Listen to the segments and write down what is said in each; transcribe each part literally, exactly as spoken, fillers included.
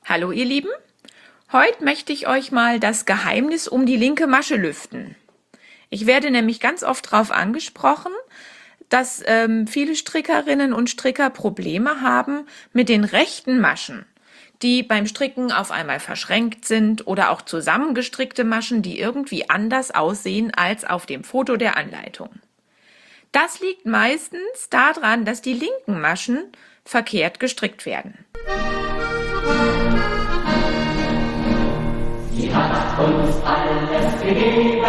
Hallo ihr Lieben, heute möchte ich euch mal das Geheimnis um die linke Masche lüften. Ich werde nämlich ganz oft darauf angesprochen, dass ähm, viele Strickerinnen und Stricker Probleme haben mit den rechten Maschen, die beim Stricken auf einmal verschränkt sind oder auch zusammengestrickte Maschen, die irgendwie anders aussehen als auf dem Foto der Anleitung. Das liegt meistens daran, dass die linken Maschen verkehrt gestrickt werden. Sie hat uns alles gegeben,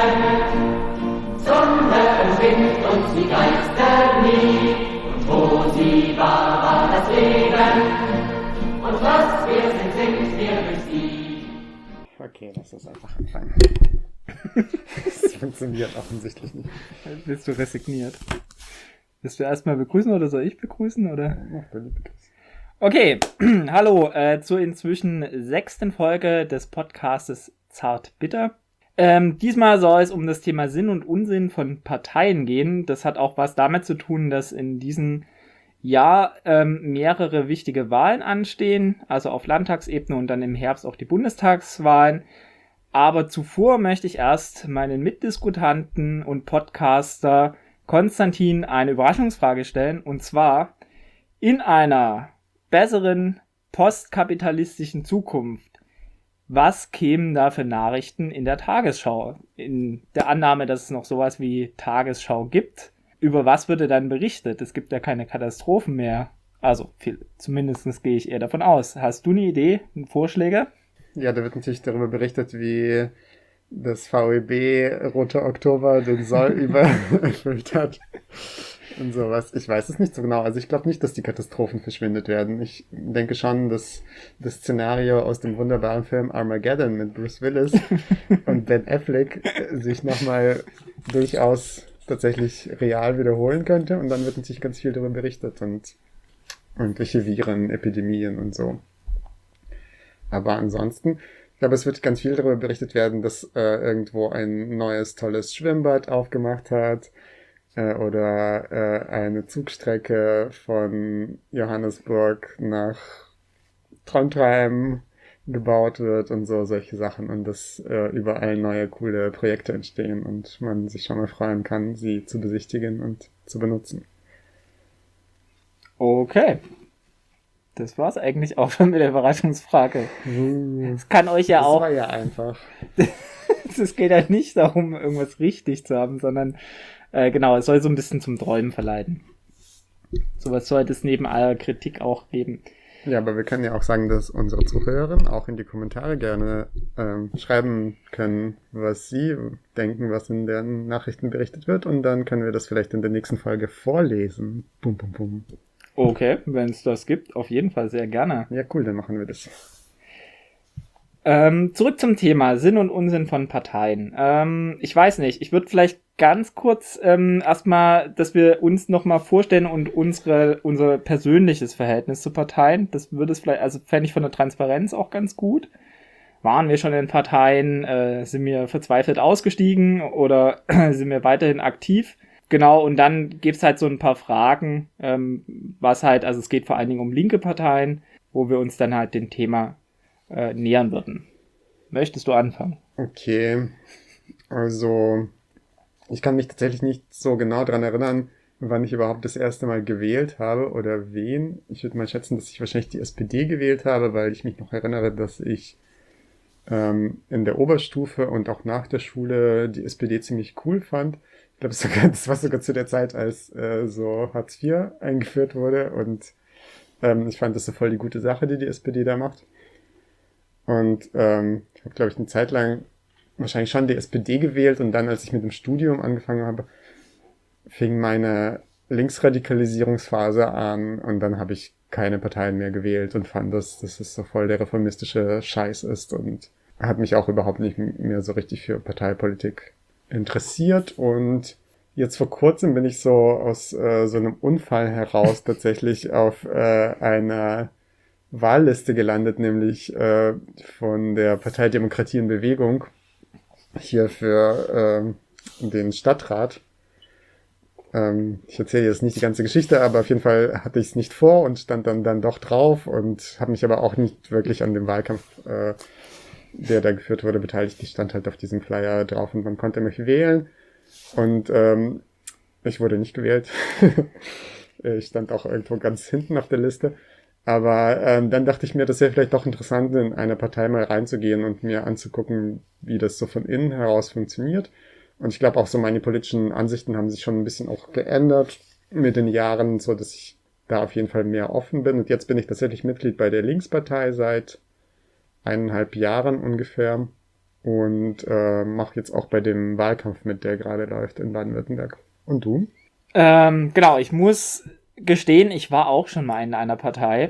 Sonne und Wind und sie geistert nie. Und wo sie war, war das Leben, und was wir sind, sind wir durch sie. Okay, lass das einfach anfangen. Das funktioniert offensichtlich nicht. Bist du resigniert? Willst du erstmal begrüßen oder soll ich begrüßen? Oder? Mach du die begrüßen. Okay, hallo äh, zur inzwischen sechsten Folge des Podcastes Zart-Bitter. Ähm, diesmal soll es um das Thema Sinn und Unsinn von Parteien gehen. Das hat auch was damit zu tun, dass in diesem Jahr ähm, mehrere wichtige Wahlen anstehen, also auf Landtagsebene und dann im Herbst auch die Bundestagswahlen. Aber zuvor möchte ich erst meinen Mitdiskutanten und Podcaster Konstantin eine Überraschungsfrage stellen, und zwar: In einer besseren postkapitalistischen Zukunft, was kämen da für Nachrichten in der Tagesschau? In der Annahme, dass es noch sowas wie Tagesschau gibt, über was würde dann berichtet? Es gibt ja keine Katastrophen mehr. Also, viel, zumindest gehe ich eher davon aus. Hast du eine Idee, Vorschläge? Ja, da wird natürlich darüber berichtet, wie das V E B Roter Oktober den Soll übererfüllt hat und sowas. Ich weiß es nicht so genau. Also ich glaube nicht, dass die Katastrophen verschwindet werden. Ich denke schon, dass das Szenario aus dem wunderbaren Film Armageddon mit Bruce Willis und Ben Affleck sich nochmal durchaus tatsächlich real wiederholen könnte, und dann wird natürlich ganz viel darüber berichtet und irgendwelche Viren, Epidemien und so. Aber ansonsten, ich glaube, es wird ganz viel darüber berichtet werden, dass äh, irgendwo ein neues, tolles Schwimmbad aufgemacht hat äh, oder äh, eine Zugstrecke von Johannesburg nach Trondheim gebaut wird und so, solche Sachen, und dass äh, überall neue, coole Projekte entstehen und man sich schon mal freuen kann, sie zu besichtigen und zu benutzen. Okay. Das war's eigentlich auch schon mit der Überraschungsfrage. Es kann euch ja das auch... war ja einfach. Es geht ja nicht darum, irgendwas richtig zu haben, sondern äh, genau, es soll so ein bisschen zum Träumen verleiten. Sowas sollte es neben aller Kritik auch geben. Ja, aber wir können ja auch sagen, dass unsere Zuhörerinnen auch in die Kommentare gerne ähm, schreiben können, was sie denken, was in den Nachrichten berichtet wird, und dann können wir das vielleicht in der nächsten Folge vorlesen. Bum, bum, bum. Okay, wenn es das gibt, auf jeden Fall sehr gerne. Ja, cool, dann machen wir das. Ähm, zurück zum Thema Sinn und Unsinn von Parteien. Ähm, ich weiß nicht, ich würde vielleicht ganz kurz ähm, erstmal, dass wir uns nochmal vorstellen und unsere unser persönliches Verhältnis zu Parteien. Das würde es vielleicht, also fände ich von der Transparenz auch ganz gut. Waren wir schon in Parteien, äh, sind wir verzweifelt ausgestiegen oder sind wir weiterhin aktiv? Genau, und dann gibt's halt so ein paar Fragen, ähm, was halt, also es geht vor allen Dingen um linke Parteien, wo wir uns dann halt dem Thema äh, nähern würden. Möchtest du anfangen? Okay, also ich kann mich tatsächlich nicht so genau dran erinnern, wann ich überhaupt das erste Mal gewählt habe oder wen. Ich würde mal schätzen, dass ich wahrscheinlich die S P D gewählt habe, weil ich mich noch erinnere, dass ich ähm, in der Oberstufe und auch nach der Schule die S P D ziemlich cool fand. Ich glaube, sogar, das war sogar zu der Zeit, als äh, so Hartz vier eingeführt wurde, und ähm, ich fand das so voll die gute Sache, die die S P D da macht. Und ähm, ich habe, glaube ich, eine Zeit lang wahrscheinlich schon die S P D gewählt, und dann, als ich mit dem Studium angefangen habe, fing meine Linksradikalisierungsphase an, und dann habe ich keine Parteien mehr gewählt und fand, dass, dass es so voll der reformistische Scheiß ist, und hat mich auch überhaupt nicht mehr so richtig für Parteipolitik interessiert. Und jetzt vor kurzem bin ich so aus äh, so einem Unfall heraus tatsächlich auf äh, einer Wahlliste gelandet, nämlich äh, von der Partei Demokratie in Bewegung hier für äh, den Stadtrat. Ähm, ich erzähle jetzt nicht die ganze Geschichte, aber auf jeden Fall hatte ich es nicht vor und stand dann, dann doch drauf und habe mich aber auch nicht wirklich an dem Wahlkampf, äh, der da geführt wurde, beteiligt. Ich stand halt auf diesem Flyer drauf und man konnte mich wählen. Und ähm, ich wurde nicht gewählt. Ich stand auch irgendwo ganz hinten auf der Liste. Aber ähm, dann dachte ich mir, das wäre vielleicht doch interessant, in eine Partei mal reinzugehen und mir anzugucken, wie das so von innen heraus funktioniert. Und ich glaube auch so meine politischen Ansichten haben sich schon ein bisschen auch geändert mit den Jahren, so dass ich da auf jeden Fall mehr offen bin. Und jetzt bin ich tatsächlich Mitglied bei der Linkspartei seit eineinhalb Jahren ungefähr und äh, mache jetzt auch bei dem Wahlkampf mit, der gerade läuft in Baden-Württemberg. Und du? Ähm, genau, ich muss gestehen, ich war auch schon mal in einer Partei.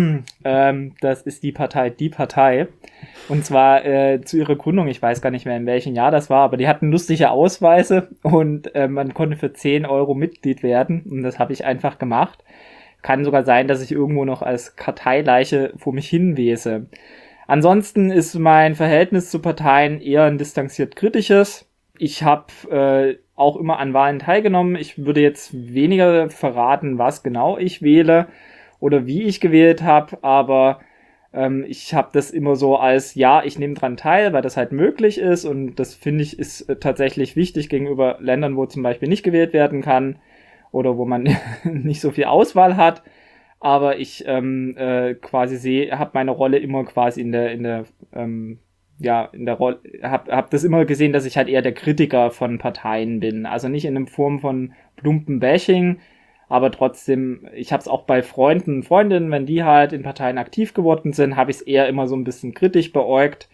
ähm, das ist die Partei Die Partei. Und zwar äh, zu ihrer Gründung, ich weiß gar nicht mehr in welchem Jahr das war, aber die hatten lustige Ausweise und äh, man konnte für zehn Euro Mitglied werden. Und das habe ich einfach gemacht. Kann sogar sein, dass ich irgendwo noch als Karteileiche vor mich hinwese. Ansonsten ist mein Verhältnis zu Parteien eher ein distanziert kritisches. Ich habe äh, auch immer an Wahlen teilgenommen. Ich würde jetzt weniger verraten, was genau ich wähle oder wie ich gewählt habe, aber ähm, ich habe das immer so als, ja, ich nehme dran teil, weil das halt möglich ist und das finde ich ist äh, tatsächlich wichtig gegenüber Ländern, wo zum Beispiel nicht gewählt werden kann oder wo man nicht so viel Auswahl hat. Aber ich ähm, äh, quasi sehe, habe meine Rolle immer quasi in der in der ähm, ja in der Rolle, habe hab das immer gesehen, dass ich halt eher der Kritiker von Parteien bin. Also nicht in einer Form von plumpen Bashing, aber trotzdem, ich habe es auch bei Freunden und Freundinnen, wenn die halt in Parteien aktiv geworden sind, habe ich es eher immer so ein bisschen kritisch beäugt.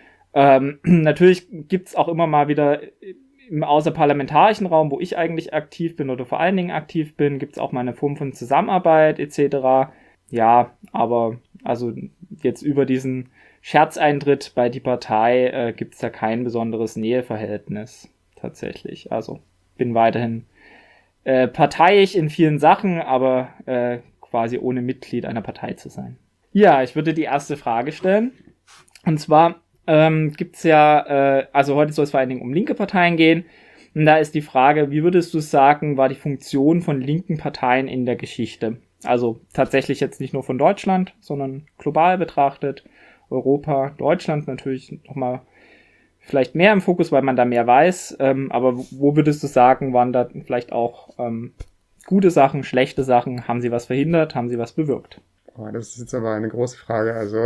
Ähm, natürlich gibt's auch immer mal wieder im außerparlamentarischen Raum, wo ich eigentlich aktiv bin oder vor allen Dingen aktiv bin, gibt es auch mal eine Form von Zusammenarbeit et cetera. Ja, aber also jetzt über diesen Scherzeintritt bei die Partei äh, gibt es da kein besonderes Näheverhältnis tatsächlich. Also bin weiterhin äh, parteiisch in vielen Sachen, aber äh, quasi ohne Mitglied einer Partei zu sein. Ja, ich würde die erste Frage stellen. Und zwar ähm, gibt es ja, äh, also heute soll es vor allen Dingen um linke Parteien gehen. Und da ist die Frage, wie würdest du sagen, war die Funktion von linken Parteien in der Geschichte? Also tatsächlich jetzt nicht nur von Deutschland, sondern global betrachtet. Europa, Deutschland natürlich nochmal vielleicht mehr im Fokus, weil man da mehr weiß. Ähm, aber wo würdest du sagen, waren da vielleicht auch ähm, gute Sachen, schlechte Sachen? Haben sie was verhindert? Haben sie was bewirkt? Oh, das ist jetzt aber eine große Frage. Also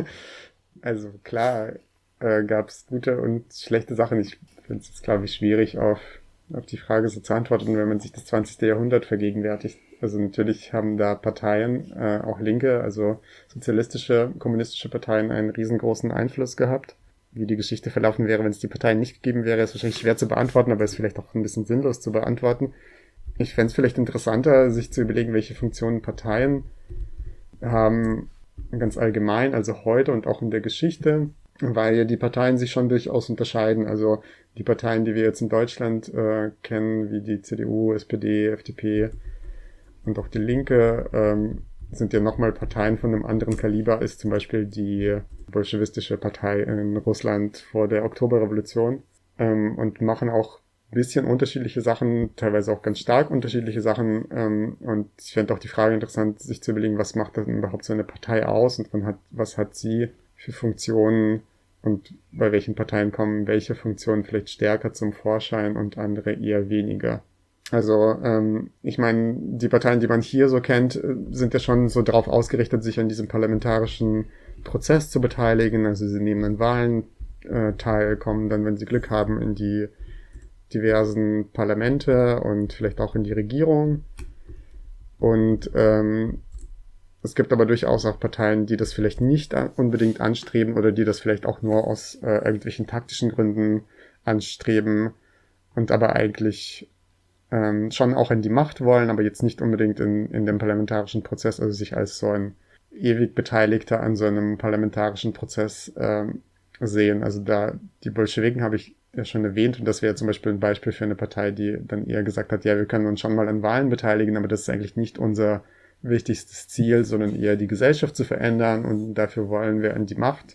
Also klar äh, gab es gute und schlechte Sachen. Ich finde es jetzt, glaube ich, schwierig auf, auf die Frage so zu antworten, wenn man sich das zwanzigste Jahrhundert vergegenwärtigt. Also natürlich haben da Parteien, äh, auch linke, also sozialistische, kommunistische Parteien einen riesengroßen Einfluss gehabt. Wie die Geschichte verlaufen wäre, wenn es die Parteien nicht gegeben wäre, ist wahrscheinlich schwer zu beantworten, aber ist vielleicht auch ein bisschen sinnlos zu beantworten. Ich fände es vielleicht interessanter, sich zu überlegen, welche Funktionen Parteien haben, ganz allgemein, also heute und auch in der Geschichte, weil ja die Parteien sich schon durchaus unterscheiden. Also die Parteien, die wir jetzt in Deutschland äh, kennen, wie die C D U, S P D, F D P und auch die Linke, ähm, sind ja nochmal Parteien von einem anderen Kaliber als zum Beispiel die bolschewistische Partei in Russland vor der Oktoberrevolution, ähm, und machen auch bisschen unterschiedliche Sachen, teilweise auch ganz stark unterschiedliche Sachen, ähm, und ich fände auch die Frage interessant, sich zu überlegen, was macht denn überhaupt so eine Partei aus und man hat, was hat sie für Funktionen und bei welchen Parteien kommen welche Funktionen vielleicht stärker zum Vorschein und andere eher weniger. Also ähm, ich meine, die Parteien, die man hier so kennt, sind ja schon so darauf ausgerichtet, sich an diesem parlamentarischen Prozess zu beteiligen, also sie nehmen an Wahlen äh, teil, kommen dann, wenn sie Glück haben, in die diversen Parlamente und vielleicht auch in die Regierung. Und ähm, es gibt aber durchaus auch Parteien, die das vielleicht nicht unbedingt anstreben oder die das vielleicht auch nur aus äh, irgendwelchen taktischen Gründen anstreben und aber eigentlich ähm, schon auch in die Macht wollen, aber jetzt nicht unbedingt in, in dem parlamentarischen Prozess, also sich als so ein ewig Beteiligter an so einem parlamentarischen Prozess ähm, sehen. Also da die Bolschewiken habe ich ja schon erwähnt und das wäre zum Beispiel ein Beispiel für eine Partei, die dann eher gesagt hat, ja, wir können uns schon mal an Wahlen beteiligen, aber das ist eigentlich nicht unser wichtigstes Ziel, sondern eher die Gesellschaft zu verändern und dafür wollen wir an die Macht.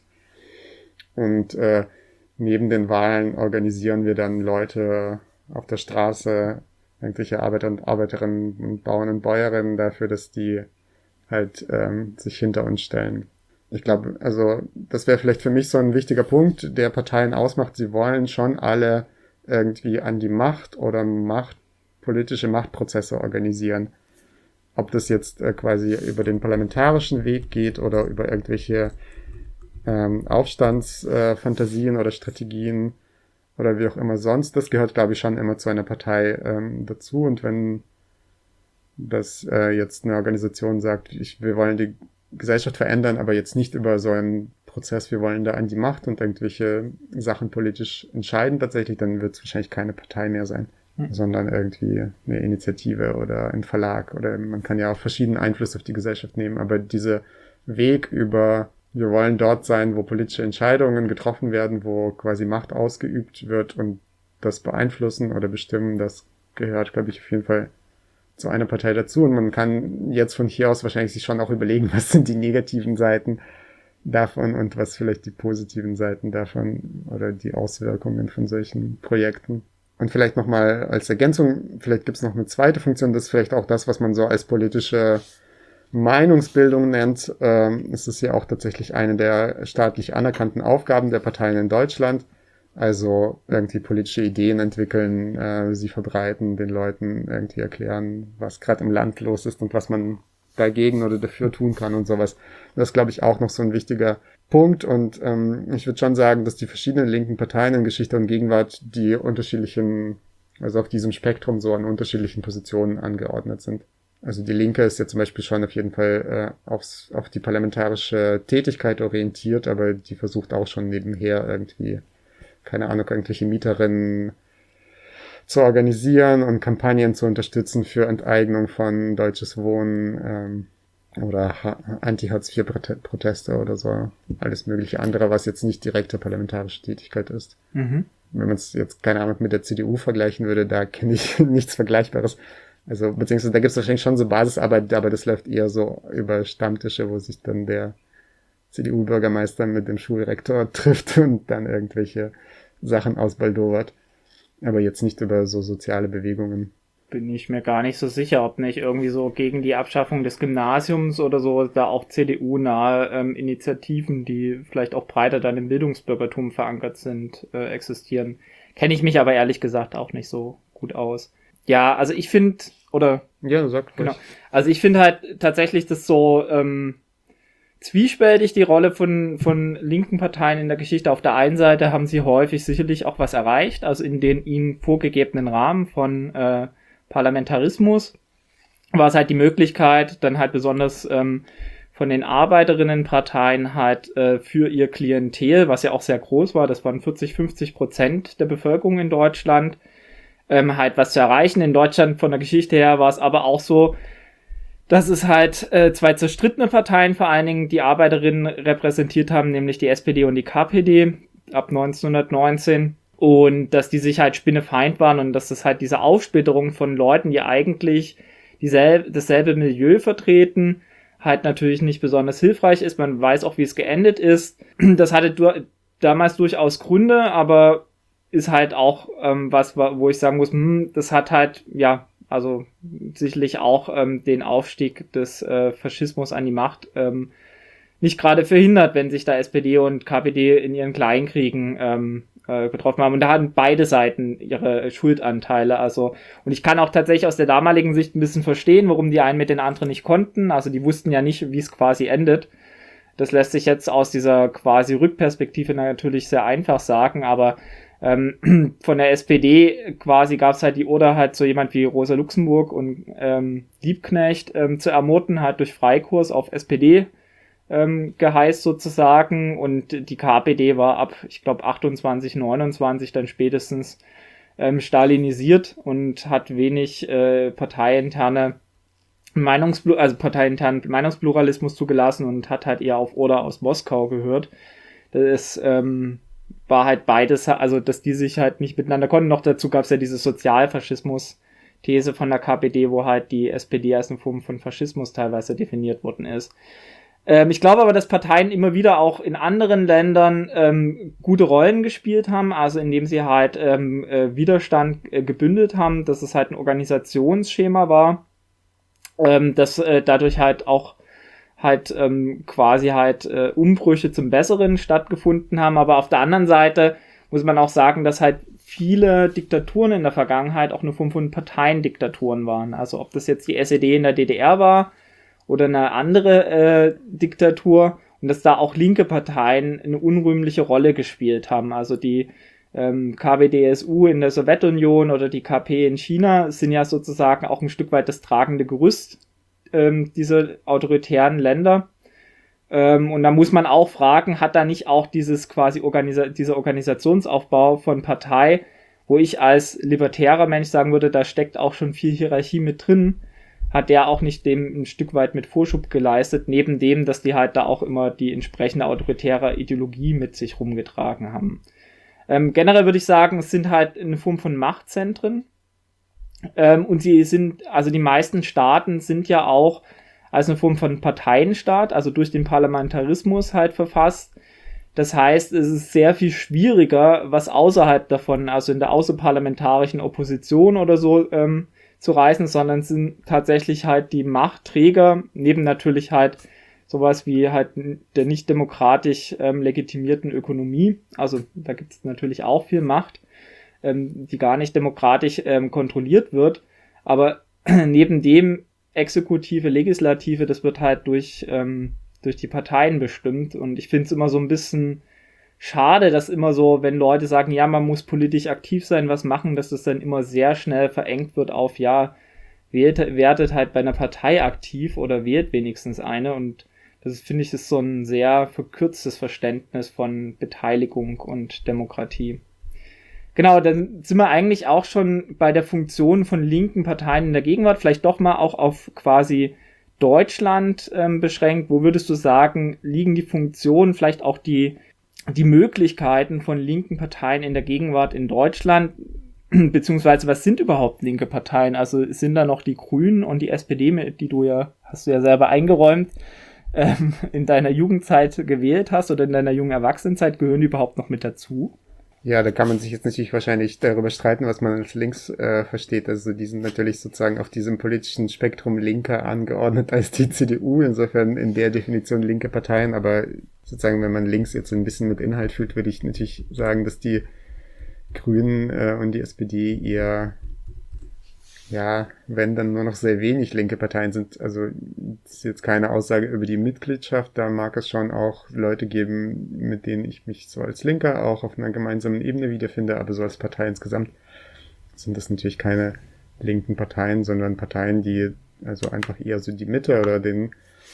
Und äh, neben den Wahlen organisieren wir dann Leute auf der Straße, irgendwelche Arbeiter und Arbeiterinnen und Bauern und Bäuerinnen dafür, dass die halt ähm, sich hinter uns stellen. Ich glaube, also das wäre vielleicht für mich so ein wichtiger Punkt, der Parteien ausmacht. Sie wollen schon alle irgendwie an die Macht oder Macht, politische Machtprozesse organisieren. Ob das jetzt äh, quasi über den parlamentarischen Weg geht oder über irgendwelche ähm, Aufstandsfantasien äh, oder Strategien oder wie auch immer sonst. Das gehört, glaube ich, schon immer zu einer Partei ähm, dazu. Und wenn das äh, jetzt eine Organisation sagt, ich, wir wollen die Gesellschaft verändern, aber jetzt nicht über so einen Prozess, wir wollen da an die Macht und irgendwelche Sachen politisch entscheiden tatsächlich, dann wird es wahrscheinlich keine Partei mehr sein, hm. sondern irgendwie eine Initiative oder ein Verlag oder man kann ja auch verschiedene Einflüsse auf die Gesellschaft nehmen, aber dieser Weg über, wir wollen dort sein, wo politische Entscheidungen getroffen werden, wo quasi Macht ausgeübt wird und das beeinflussen oder bestimmen, das gehört, glaube ich, auf jeden Fall zu einer Partei dazu und man kann jetzt von hier aus wahrscheinlich sich schon auch überlegen, was sind die negativen Seiten davon und was vielleicht die positiven Seiten davon oder die Auswirkungen von solchen Projekten. Und vielleicht nochmal als Ergänzung, vielleicht gibt es noch eine zweite Funktion, das ist vielleicht auch das, was man so als politische Meinungsbildung nennt. Ähm, es ist ja auch tatsächlich eine der staatlich anerkannten Aufgaben der Parteien in Deutschland. Also irgendwie politische Ideen entwickeln, äh, sie verbreiten, den Leuten irgendwie erklären, was gerade im Land los ist und was man dagegen oder dafür tun kann und sowas. Das ist, glaube ich, auch noch so ein wichtiger Punkt. Und ähm, ich würde schon sagen, dass die verschiedenen linken Parteien in Geschichte und Gegenwart die unterschiedlichen, also auf diesem Spektrum so an unterschiedlichen Positionen angeordnet sind. Also die Linke ist ja zum Beispiel schon auf jeden Fall äh, aufs, auf die parlamentarische Tätigkeit orientiert, aber die versucht auch schon nebenher irgendwie keine Ahnung, irgendwelche Mieterinnen zu organisieren und Kampagnen zu unterstützen für Enteignung von Deutsches Wohnen ähm, oder Anti-Hartz vier Proteste oder so. Alles mögliche andere, was jetzt nicht direkte parlamentarische Tätigkeit ist. Mhm. Wenn man es jetzt, keine Ahnung, mit der C D U vergleichen würde, da kenne ich nichts Vergleichbares. Also, beziehungsweise da gibt es wahrscheinlich schon so Basisarbeit, aber das läuft eher so über Stammtische, wo sich dann der C D U-Bürgermeister mit dem Schulrektor trifft und dann irgendwelche Sachen ausbaldowert. Aber jetzt nicht über so soziale Bewegungen. Bin ich mir gar nicht so sicher, ob nicht irgendwie so gegen die Abschaffung des Gymnasiums oder so da auch C D U-nahe ähm, Initiativen, die vielleicht auch breiter dann im Bildungsbürgertum verankert sind, äh, existieren. Kenne ich mich aber ehrlich gesagt auch nicht so gut aus. Ja, also ich finde, oder... Ja, sag genau. Also ich finde halt tatsächlich das so... Ähm, zwiespältig die Rolle von, von linken Parteien in der Geschichte. Auf der einen Seite haben sie häufig sicherlich auch was erreicht, also in den ihnen vorgegebenen Rahmen von äh, Parlamentarismus war es halt die Möglichkeit, dann halt besonders ähm, von den Arbeiterinnenparteien halt äh, für ihr Klientel, was ja auch sehr groß war, das waren vierzig, fünfzig Prozent der Bevölkerung in Deutschland, ähm, halt was zu erreichen. In Deutschland von der Geschichte her war es aber auch so, dass es halt äh, zwei zerstrittene Parteien vor allen Dingen die Arbeiterinnen repräsentiert haben, nämlich die S P D und die K P D ab neunzehnhundertneunzehn und dass die sich halt spinnefeind waren und dass das halt diese Aufsplitterung von Leuten, die eigentlich dieselbe, dasselbe Milieu vertreten, halt natürlich nicht besonders hilfreich ist. Man weiß auch, wie es geendet ist. Das hatte du- damals durchaus Gründe, aber ist halt auch ähm, was, wo ich sagen muss, hm, das hat halt, ja, also sicherlich auch ähm, den Aufstieg des äh, Faschismus an die Macht ähm, nicht gerade verhindert, wenn sich da S P D und K P D in ihren Kleinkriegen ähm, äh, getroffen haben. Und da hatten beide Seiten ihre Schuldanteile. Also, und ich kann auch tatsächlich aus der damaligen Sicht ein bisschen verstehen, warum die einen mit den anderen nicht konnten. Also die wussten ja nicht, wie es quasi endet. Das lässt sich jetzt aus dieser quasi Rückperspektive natürlich sehr einfach sagen, aber Ähm, von der S P D quasi gab es halt die Order, halt so jemand wie Rosa Luxemburg und ähm, Liebknecht ähm, zu ermorden, halt durch Freikurs auf S P D ähm, geheißt sozusagen, und die K P D war ab, ich glaube, achtundzwanzig, neunundzwanzig dann spätestens ähm, stalinisiert und hat wenig äh, parteiinterne Meinungsplu- also parteiinternen Meinungspluralismus zugelassen und hat halt eher auf Order aus Moskau gehört. Das ist, ähm, war halt beides, also dass die sich halt nicht miteinander konnten. Noch dazu gab es ja diese Sozialfaschismus-These von der K P D, wo halt die S P D als eine Form von Faschismus teilweise definiert worden ist. Ähm, ich glaube aber, dass Parteien immer wieder auch in anderen Ländern ähm, gute Rollen gespielt haben, also indem sie halt ähm, äh, Widerstand äh, gebündelt haben, dass es halt ein Organisationsschema war, ähm, dass äh, dadurch halt auch halt ähm, quasi halt äh, Umbrüche zum Besseren stattgefunden haben. Aber auf der anderen Seite muss man auch sagen, dass halt viele Diktaturen in der Vergangenheit auch eine Form von Parteiendiktaturen waren. Also ob das jetzt die S E D in der D D R war oder eine andere äh, Diktatur, und dass da auch linke Parteien eine unrühmliche Rolle gespielt haben. Also die ähm, K W D S U in der Sowjetunion oder die K P in China sind ja sozusagen auch ein Stück weit das tragende Gerüst ähm, dieser autoritären Länder. Ähm, und da muss man auch fragen, hat da nicht auch dieses quasi Organisa- dieser Organisationsaufbau von Partei, wo ich als libertärer Mensch sagen würde, da steckt auch schon viel Hierarchie mit drin, hat der auch nicht dem ein Stück weit mit Vorschub geleistet, neben dem, dass die halt da auch immer die entsprechende autoritäre Ideologie mit sich rumgetragen haben. Ähm, generell würde ich sagen, es sind halt eine Form von Machtzentren. Ähm, und sie sind, also die meisten Staaten sind ja auch als eine Form von Parteienstaat, also durch den Parlamentarismus halt verfasst. Das heißt, es ist sehr viel schwieriger, was außerhalb davon, also in der außerparlamentarischen Opposition oder so, ähm, zu reißen, sondern es sind tatsächlich halt die Machtträger, neben natürlich halt sowas wie halt der nicht demokratisch ähm, legitimierten Ökonomie. Also da gibt es natürlich auch viel Macht, ähm, die gar nicht demokratisch ähm, kontrolliert wird. Aber neben dem Exekutive, Legislative, das wird halt durch, ähm, durch die Parteien bestimmt. Und ich finde es immer so ein bisschen schade, dass immer so, wenn Leute sagen, ja, man muss politisch aktiv sein, was machen, dass das dann immer sehr schnell verengt wird auf, ja, wählt, werdet halt bei einer Partei aktiv oder wählt wenigstens eine. Und das finde ich ist so ein sehr verkürztes Verständnis von Beteiligung und Demokratie. Genau, dann sind wir eigentlich auch schon bei der Funktion von linken Parteien in der Gegenwart, vielleicht doch mal auch auf quasi Deutschland ähm, beschränkt. Wo würdest du sagen, liegen die Funktionen, vielleicht auch die, die Möglichkeiten von linken Parteien in der Gegenwart in Deutschland? Beziehungsweise, was sind überhaupt linke Parteien? Also sind da noch die Grünen und die S P D, die du ja, hast du ja selber eingeräumt, ähm, in deiner Jugendzeit gewählt hast oder in deiner jungen Erwachsenenzeit, gehören die überhaupt noch mit dazu? Ja, da kann man sich jetzt natürlich wahrscheinlich darüber streiten, was man als links äh, versteht. Also die sind natürlich sozusagen auf diesem politischen Spektrum linker angeordnet als die C D U. Insofern in der Definition linke Parteien. Aber sozusagen, wenn man links jetzt so ein bisschen mit Inhalt fühlt, würde ich natürlich sagen, dass die Grünen äh, und die S P D eher, ja, wenn dann nur noch sehr wenig linke Parteien sind. Also das ist jetzt keine Aussage über die Mitgliedschaft. Da mag es schon auch Leute geben, mit denen ich mich so als Linker auch auf einer gemeinsamen Ebene wiederfinde. Aber so als Partei insgesamt sind das natürlich keine linken Parteien, sondern Parteien, die also einfach eher so die Mitte oder den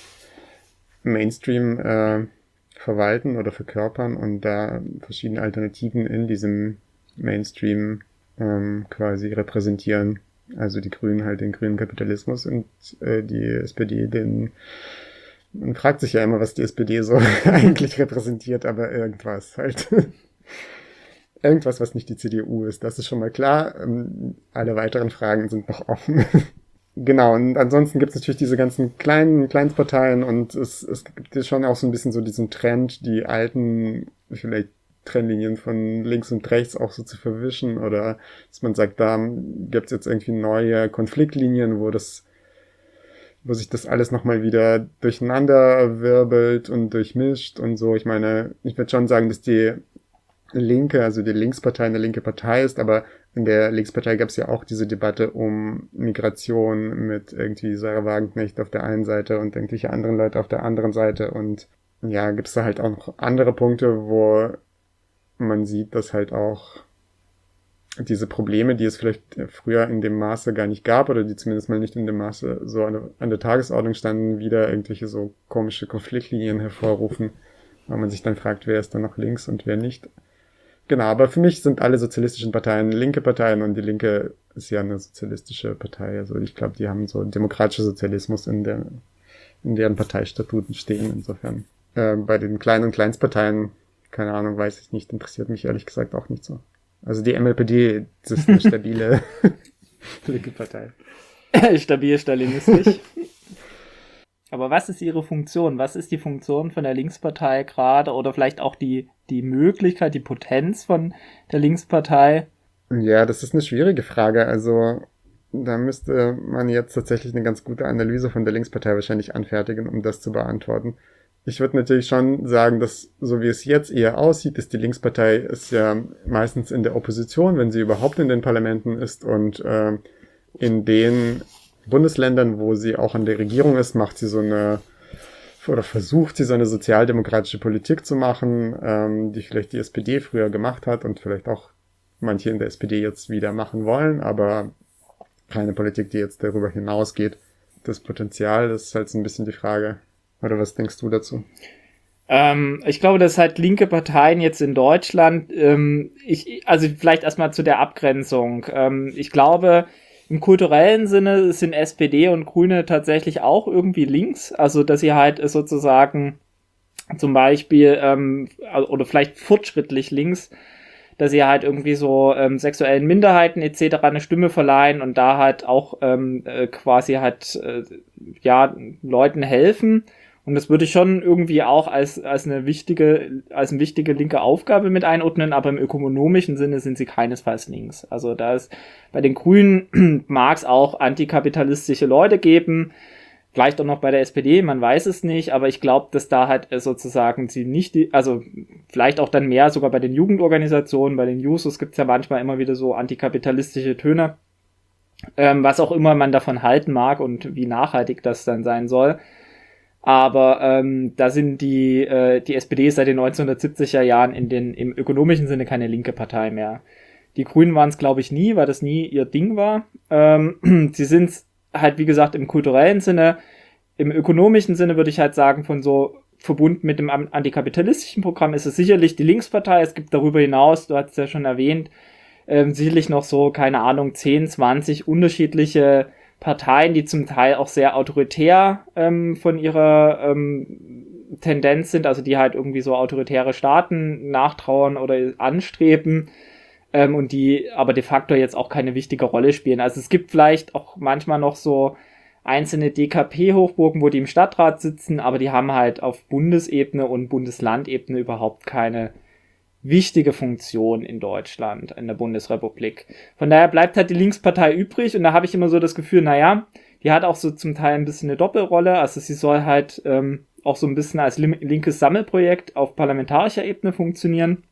Mainstream äh, verwalten oder verkörpern und da verschiedene Alternativen in diesem Mainstream ähm, quasi repräsentieren. Also die Grünen halt den grünen Kapitalismus und äh, die S P D den, man fragt sich ja immer, was die S P D so eigentlich repräsentiert, aber irgendwas halt. Irgendwas, was nicht die C D U ist, das ist schon mal klar. Ähm, alle weiteren Fragen sind noch offen. Genau, und ansonsten gibt es natürlich diese ganzen kleinen Kleinstparteien und es, es gibt schon auch so ein bisschen so diesen Trend, die alten, vielleicht Trennlinien von links und rechts auch so zu verwischen oder dass man sagt, da gibt es jetzt irgendwie neue Konfliktlinien, wo das, wo sich das alles nochmal wieder durcheinander wirbelt und durchmischt und so. Ich meine, ich würde schon sagen, dass die Linke, also die Linkspartei eine linke Partei ist, aber in der Linkspartei gab es ja auch diese Debatte um Migration mit irgendwie Sarah Wagenknecht auf der einen Seite und irgendwelche anderen Leute auf der anderen Seite und ja, gibt es da halt auch noch andere Punkte, wo man sieht, dass halt auch diese Probleme, die es vielleicht früher in dem Maße gar nicht gab oder die zumindest mal nicht in dem Maße so an der, an der Tagesordnung standen, wieder irgendwelche so komische Konfliktlinien hervorrufen, weil man sich dann fragt, wer ist dann noch links und wer nicht. Genau, aber für mich sind alle sozialistischen Parteien linke Parteien und die Linke ist ja eine sozialistische Partei. Also ich glaube, die haben so demokratischer Sozialismus in der in deren Parteistatuten stehen. Insofern äh, bei den kleinen und Kleinstparteien, keine Ahnung, weiß ich nicht, interessiert mich ehrlich gesagt auch nicht so. Also die M L P D, das ist eine stabile linke Partei. Stabil, stalinistisch. Aber was ist ihre Funktion? Was ist die Funktion von der Linkspartei gerade oder vielleicht auch die, die Möglichkeit, die Potenz von der Linkspartei? Ja, das ist eine schwierige Frage. Also da müsste man jetzt tatsächlich eine ganz gute Analyse von der Linkspartei wahrscheinlich anfertigen, um das zu beantworten. Ich würde natürlich schon sagen, dass so wie es jetzt eher aussieht, ist die Linkspartei ist ja meistens in der Opposition, wenn sie überhaupt in den Parlamenten ist, und äh, in den Bundesländern, wo sie auch an der Regierung ist, macht sie so eine oder versucht sie so eine sozialdemokratische Politik zu machen, ähm, die vielleicht die S P D früher gemacht hat und vielleicht auch manche in der S P D jetzt wieder machen wollen, aber keine Politik, die jetzt darüber hinausgeht. Das Potenzial, das ist halt so ein bisschen die Frage. Oder was denkst du dazu? Ähm, ich glaube, dass halt linke Parteien jetzt in Deutschland, ähm, ich, also vielleicht erstmal zu der Abgrenzung. Ähm, ich glaube, im kulturellen Sinne sind S P D und Grüne tatsächlich auch irgendwie links. Also, dass sie halt sozusagen zum Beispiel, ähm, oder vielleicht fortschrittlich links, dass sie halt irgendwie so ähm, sexuellen Minderheiten et cetera eine Stimme verleihen und da halt auch ähm, äh, quasi halt äh, ja Leuten helfen. Und das würde ich schon irgendwie auch als als eine wichtige als eine wichtige linke Aufgabe mit einordnen, aber im ökonomischen Sinne sind sie keinesfalls links. Also da ist bei den Grünen mag es auch antikapitalistische Leute geben, vielleicht auch noch bei der S P D, man weiß es nicht, aber ich glaube, dass da halt sozusagen sie nicht, die, also vielleicht auch dann mehr sogar bei den Jugendorganisationen, bei den Jusos gibt es ja manchmal immer wieder so antikapitalistische Töne, ähm, was auch immer man davon halten mag und wie nachhaltig das dann sein soll. Aber ähm, da sind die, äh, die S P D seit den neunzehnhundertsiebziger Jahren in den, im ökonomischen Sinne keine linke Partei mehr. Die Grünen waren es, glaube ich, nie, weil das nie ihr Ding war. Ähm, sie sind halt, wie gesagt, im kulturellen Sinne. Im ökonomischen Sinne würde ich halt sagen, von so verbunden mit dem antikapitalistischen Programm ist es sicherlich die Linkspartei. Es gibt darüber hinaus, du hast es ja schon erwähnt, ähm, sicherlich noch so, keine Ahnung, zehn, zwanzig unterschiedliche Parteien, die zum Teil auch sehr autoritär ähm, von ihrer ähm, Tendenz sind, also die halt irgendwie so autoritäre Staaten nachtrauern oder anstreben ähm, und die aber de facto jetzt auch keine wichtige Rolle spielen. Also es gibt vielleicht auch manchmal noch so einzelne D K P-Hochburgen, wo die im Stadtrat sitzen, aber die haben halt auf Bundesebene und Bundeslandebene überhaupt keine wichtige Funktion in Deutschland, in der Bundesrepublik. Von daher bleibt halt die Linkspartei übrig und da habe ich immer so das Gefühl, naja, die hat auch so zum Teil ein bisschen eine Doppelrolle, also sie soll halt ähm, auch so ein bisschen als linkes Sammelprojekt auf parlamentarischer Ebene funktionieren.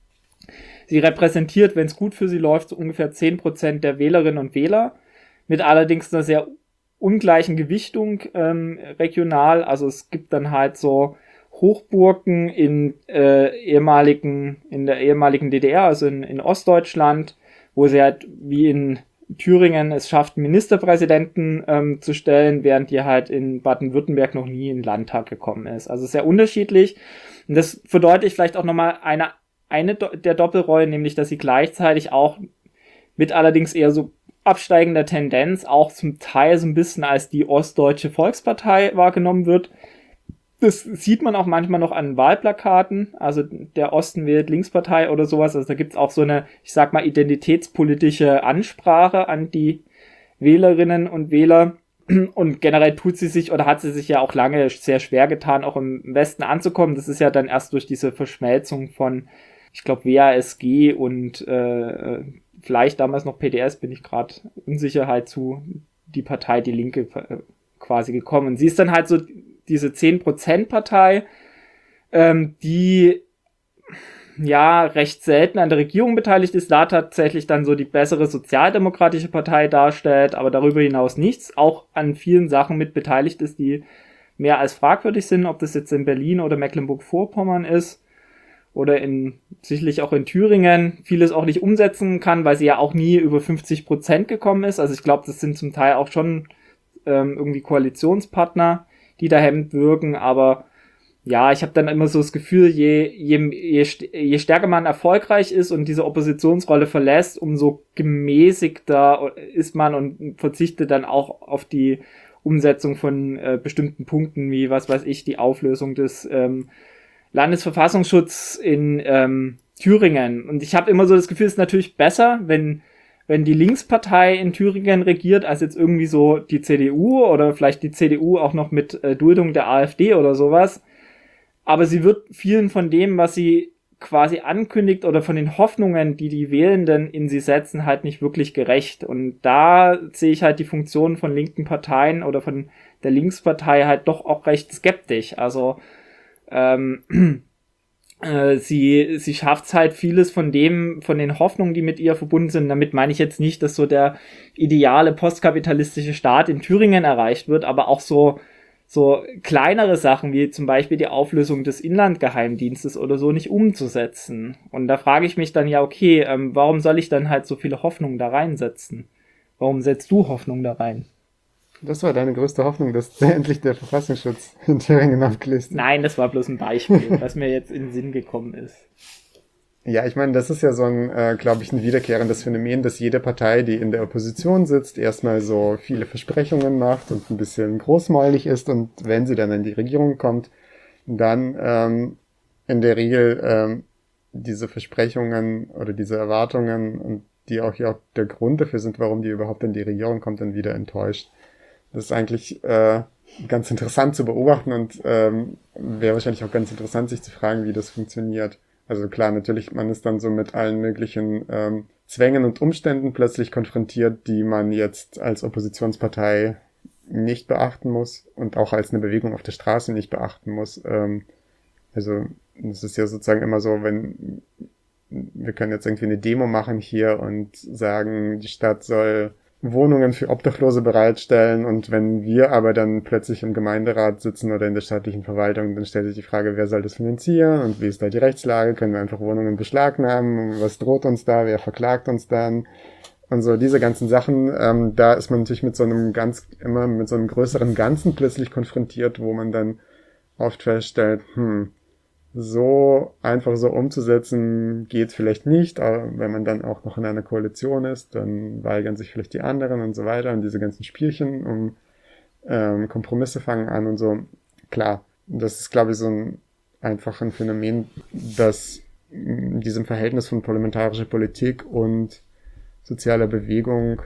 Sie repräsentiert, wenn es gut für sie läuft, so ungefähr zehn Prozent der Wählerinnen und Wähler, mit allerdings einer sehr ungleichen Gewichtung ähm, regional, also es gibt dann halt so Hochburgen in äh, ehemaligen, in der ehemaligen D D R, also in, in Ostdeutschland, wo sie halt wie in Thüringen es schafft, Ministerpräsidenten ähm, zu stellen, während die halt in Baden-Württemberg noch nie in den Landtag gekommen ist. Also sehr unterschiedlich. Und das verdeutlicht vielleicht auch nochmal eine, eine der Doppelrollen, nämlich, dass sie gleichzeitig auch mit allerdings eher so absteigender Tendenz auch zum Teil so ein bisschen als die Ostdeutsche Volkspartei wahrgenommen wird. Das sieht man auch manchmal noch an Wahlplakaten, also der Osten wählt Linkspartei oder sowas, also da gibt's auch so eine, ich sag mal, identitätspolitische Ansprache an die Wählerinnen und Wähler und generell tut sie sich oder hat sie sich ja auch lange sehr schwer getan, auch im Westen anzukommen. Das ist ja dann erst durch diese Verschmelzung von, ich glaube, W A S G und äh, vielleicht damals noch P D S, bin ich gerade unsicher, halt zu die Partei Die Linke äh, quasi gekommen. Und sie ist dann halt so diese zehn Prozent Partei, ähm, die ja recht selten an der Regierung beteiligt ist, da tatsächlich dann so die bessere sozialdemokratische Partei darstellt, aber darüber hinaus nichts, auch an vielen Sachen mit beteiligt ist, die mehr als fragwürdig sind, ob das jetzt in Berlin oder Mecklenburg-Vorpommern ist oder in sicherlich auch in Thüringen, vieles auch nicht umsetzen kann, weil sie ja auch nie über fünfzig Prozent gekommen ist. Also ich glaube, das sind zum Teil auch schon ähm, irgendwie Koalitionspartner, die da hemmend wirken, aber ja, ich habe dann immer so das Gefühl, je, je, je, je stärker man erfolgreich ist und diese Oppositionsrolle verlässt, umso gemäßigter ist man und verzichtet dann auch auf die Umsetzung von äh, bestimmten Punkten, wie, was weiß ich, die Auflösung des ähm, Landesverfassungsschutzes in ähm, Thüringen. Und ich habe immer so das Gefühl, es ist natürlich besser, wenn wenn die Linkspartei in Thüringen regiert, als jetzt irgendwie so die C D U oder vielleicht die C D U auch noch mit äh, Duldung der AfD oder sowas. Aber sie wird vielen von dem, was sie quasi ankündigt oder von den Hoffnungen, die die Wählenden in sie setzen, halt nicht wirklich gerecht. Und da sehe ich halt die Funktion von linken Parteien oder von der Linkspartei halt doch auch recht skeptisch. Also ähm, äh, sie, sie schafft halt vieles von dem, von den Hoffnungen, die mit ihr verbunden sind. Damit meine ich jetzt nicht, dass so der ideale postkapitalistische Staat in Thüringen erreicht wird, aber auch so so kleinere Sachen wie zum Beispiel die Auflösung des Inlandgeheimdienstes oder so nicht umzusetzen. Und da frage ich mich dann ja, okay, ähm, warum soll ich dann halt so viele Hoffnungen da reinsetzen? Warum setzt du Hoffnung da rein? Das war deine größte Hoffnung, dass endlich der Verfassungsschutz in Thüringen aufgelistet. Nein, das war bloß ein Beispiel, was mir jetzt in den Sinn gekommen ist. Ja, ich meine, das ist ja so ein, äh, glaube ich, ein wiederkehrendes Phänomen, dass jede Partei, die in der Opposition sitzt, erstmal so viele Versprechungen macht und ein bisschen großmäulig ist und wenn sie dann in die Regierung kommt, dann ähm, in der Regel ähm, diese Versprechungen oder diese Erwartungen und die auch ja der Grund dafür sind, warum die überhaupt in die Regierung kommt, dann wieder enttäuscht. Das ist eigentlich äh, ganz interessant zu beobachten und ähm, wäre wahrscheinlich auch ganz interessant, sich zu fragen, wie das funktioniert. Also klar, natürlich, man ist dann so mit allen möglichen ähm, Zwängen und Umständen plötzlich konfrontiert, die man jetzt als Oppositionspartei nicht beachten muss und auch als eine Bewegung auf der Straße nicht beachten muss. Ähm, also es ist ja sozusagen immer so, wenn wir können jetzt irgendwie eine Demo machen hier und sagen, die Stadt soll Wohnungen für Obdachlose bereitstellen und wenn wir aber dann plötzlich im Gemeinderat sitzen oder in der staatlichen Verwaltung, dann stellt sich die Frage, wer soll das finanzieren und wie ist da die Rechtslage, können wir einfach Wohnungen beschlagnahmen, was droht uns da, wer verklagt uns dann und so diese ganzen Sachen, ähm, da ist man natürlich mit so einem ganz, immer mit so einem größeren Ganzen plötzlich konfrontiert, wo man dann oft feststellt, hm, so einfach so umzusetzen geht vielleicht nicht, aber wenn man dann auch noch in einer Koalition ist, dann weigern sich vielleicht die anderen und so weiter und diese ganzen Spielchen um ähm, Kompromisse fangen an und so. Klar, das ist, glaube ich, so ein einfach ein Phänomen, das in diesem Verhältnis von parlamentarischer Politik und sozialer Bewegung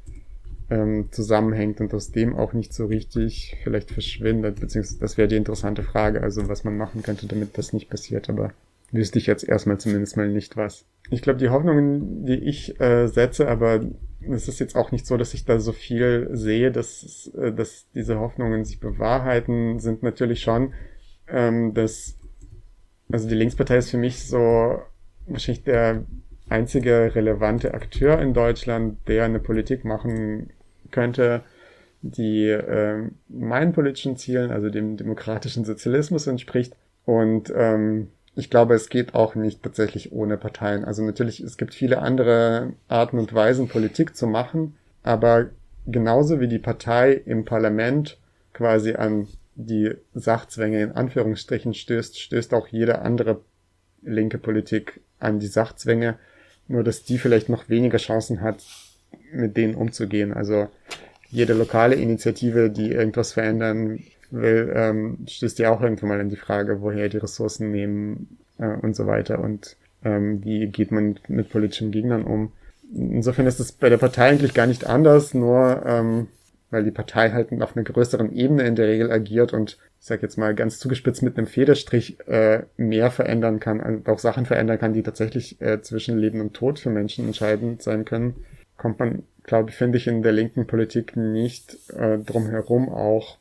ähm, zusammenhängt und aus dem auch nicht so richtig vielleicht verschwindet, beziehungsweise das wäre die interessante Frage, also was man machen könnte, damit das nicht passiert, aber wüsste ich jetzt erstmal zumindest mal nicht was. Ich glaube, die Hoffnungen, die ich äh, setze, aber es ist jetzt auch nicht so, dass ich da so viel sehe, dass, äh, dass diese Hoffnungen sich bewahrheiten, sind natürlich schon, ähm, dass, also die Linkspartei ist für mich so wahrscheinlich der einzige relevante Akteur in Deutschland, der eine Politik machen könnte, die äh, meinen politischen Zielen, also dem demokratischen Sozialismus entspricht. Und ähm, ich glaube, es geht auch nicht tatsächlich ohne Parteien. Also natürlich, es gibt viele andere Arten und Weisen, Politik zu machen, aber genauso wie die Partei im Parlament quasi an die Sachzwänge in Anführungsstrichen stößt, stößt auch jede andere linke Politik an die Sachzwänge, nur dass die vielleicht noch weniger Chancen hat, mit denen umzugehen. Also jede lokale Initiative, die irgendwas verändern will, ähm, stößt ja auch irgendwann mal in die Frage, woher die Ressourcen nehmen äh, und so weiter und ähm, wie geht man mit, mit politischen Gegnern um. Insofern ist es bei der Partei eigentlich gar nicht anders, nur ähm, weil die Partei halt auf einer größeren Ebene in der Regel agiert und ich sag jetzt mal ganz zugespitzt mit einem Federstrich äh, mehr verändern kann, und auch Sachen verändern kann, die tatsächlich äh, zwischen Leben und Tod für Menschen entscheidend sein können, kommt man, glaube ich, finde ich, in der linken Politik nicht äh, drum herum, auch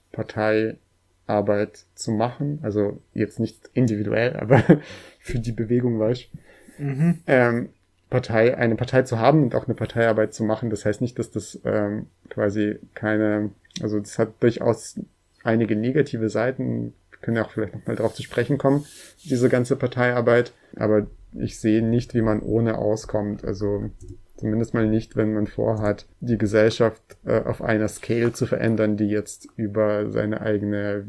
Parteiarbeit zu machen. Also jetzt nicht individuell, aber für die Bewegung, weißt du. Mhm. Ähm, Partei, eine Partei zu haben und auch eine Parteiarbeit zu machen, das heißt nicht, dass das ähm, quasi keine, also das hat durchaus einige negative Seiten, wir können ja auch vielleicht nochmal drauf zu sprechen kommen, diese ganze Parteiarbeit, aber ich sehe nicht, wie man ohne auskommt, also zumindest mal nicht, wenn man vorhat, die Gesellschaft äh, auf einer Scale zu verändern, die jetzt über seine eigene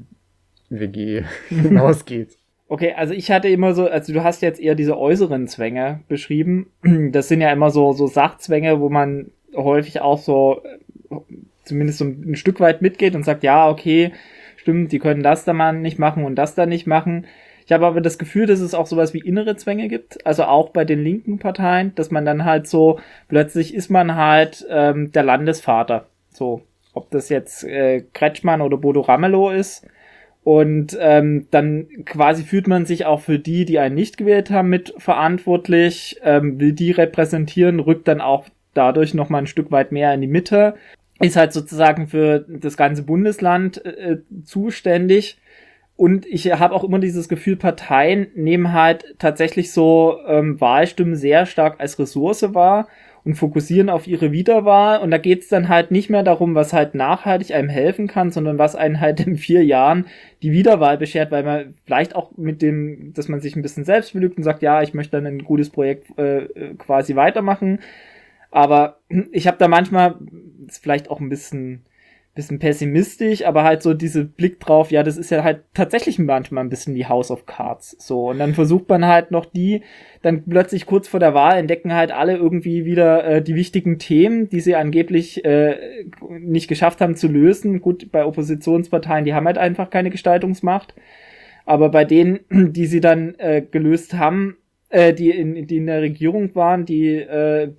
W G hinausgeht. Okay, also ich hatte immer so, also du hast jetzt eher diese äußeren Zwänge beschrieben. Das sind ja immer so, so Sachzwänge, wo man häufig auch so, zumindest so ein Stück weit mitgeht und sagt, ja, okay, stimmt, die können das da mal nicht machen und das da nicht machen. Ich Ich habe aber das Gefühl, dass es auch sowas wie innere Zwänge gibt, also auch bei den linken Parteien, dass man dann halt so, plötzlich ist man halt ähm, der Landesvater. So, ob das jetzt äh, Kretschmann oder Bodo Ramelow ist. Und ähm, dann quasi fühlt man sich auch für die, die einen nicht gewählt haben, mit verantwortlich, ähm, will die repräsentieren, rückt dann auch dadurch nochmal ein Stück weit mehr in die Mitte, ist halt sozusagen für das ganze Bundesland äh, zuständig. Und ich habe auch immer dieses Gefühl, Parteien nehmen halt tatsächlich so ähm, Wahlstimmen sehr stark als Ressource wahr und fokussieren auf ihre Wiederwahl. Und da geht es dann halt nicht mehr darum, was halt nachhaltig einem helfen kann, sondern was einen halt in vier Jahren die Wiederwahl beschert, weil man vielleicht auch mit dem, dass man sich ein bisschen selbst belügt und sagt, ja, ich möchte dann ein gutes Projekt äh, quasi weitermachen. Aber ich habe da manchmal, ist vielleicht auch ein bisschen bisschen pessimistisch, aber halt so diese Blick drauf, ja, das ist ja halt tatsächlich manchmal ein bisschen wie House of Cards, so, und dann versucht man halt noch die, dann plötzlich kurz vor der Wahl entdecken halt alle irgendwie wieder äh, die wichtigen Themen, die sie angeblich äh, nicht geschafft haben zu lösen. Gut, bei Oppositionsparteien, die haben halt einfach keine Gestaltungsmacht, aber bei denen, die sie dann äh, gelöst haben, äh, die in, die in der Regierung waren, die äh,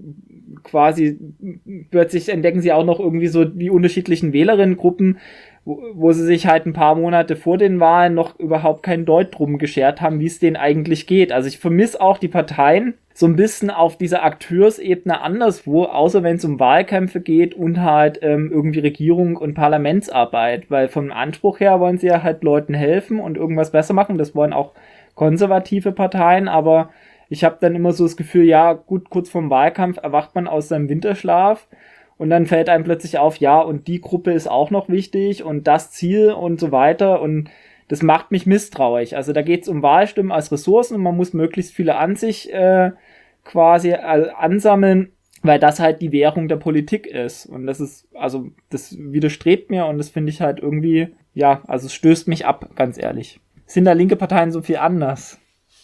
quasi plötzlich entdecken sie auch noch irgendwie so die unterschiedlichen Wählerinnengruppen, wo, wo sie sich halt ein paar Monate vor den Wahlen noch überhaupt keinen Deut drum geschert haben, wie es denen eigentlich geht. Also ich vermisse auch die Parteien so ein bisschen auf dieser Akteursebene anderswo, außer wenn es um Wahlkämpfe geht und halt ähm, irgendwie Regierung und Parlamentsarbeit, weil vom Anspruch her wollen sie ja halt Leuten helfen und irgendwas besser machen, das wollen auch konservative Parteien, aber ich habe dann immer so das Gefühl, ja gut, kurz vorm Wahlkampf erwacht man aus seinem Winterschlaf und dann fällt einem plötzlich auf, ja, und die Gruppe ist auch noch wichtig und das Ziel und so weiter, und das macht mich misstrauisch. Also da geht es um Wahlstimmen als Ressourcen und man muss möglichst viele an sich äh, quasi äh, ansammeln, weil das halt die Währung der Politik ist, und das ist, also das widerstrebt mir und das finde ich halt irgendwie, ja, also es stößt mich ab, ganz ehrlich. Sind da linke Parteien so viel anders?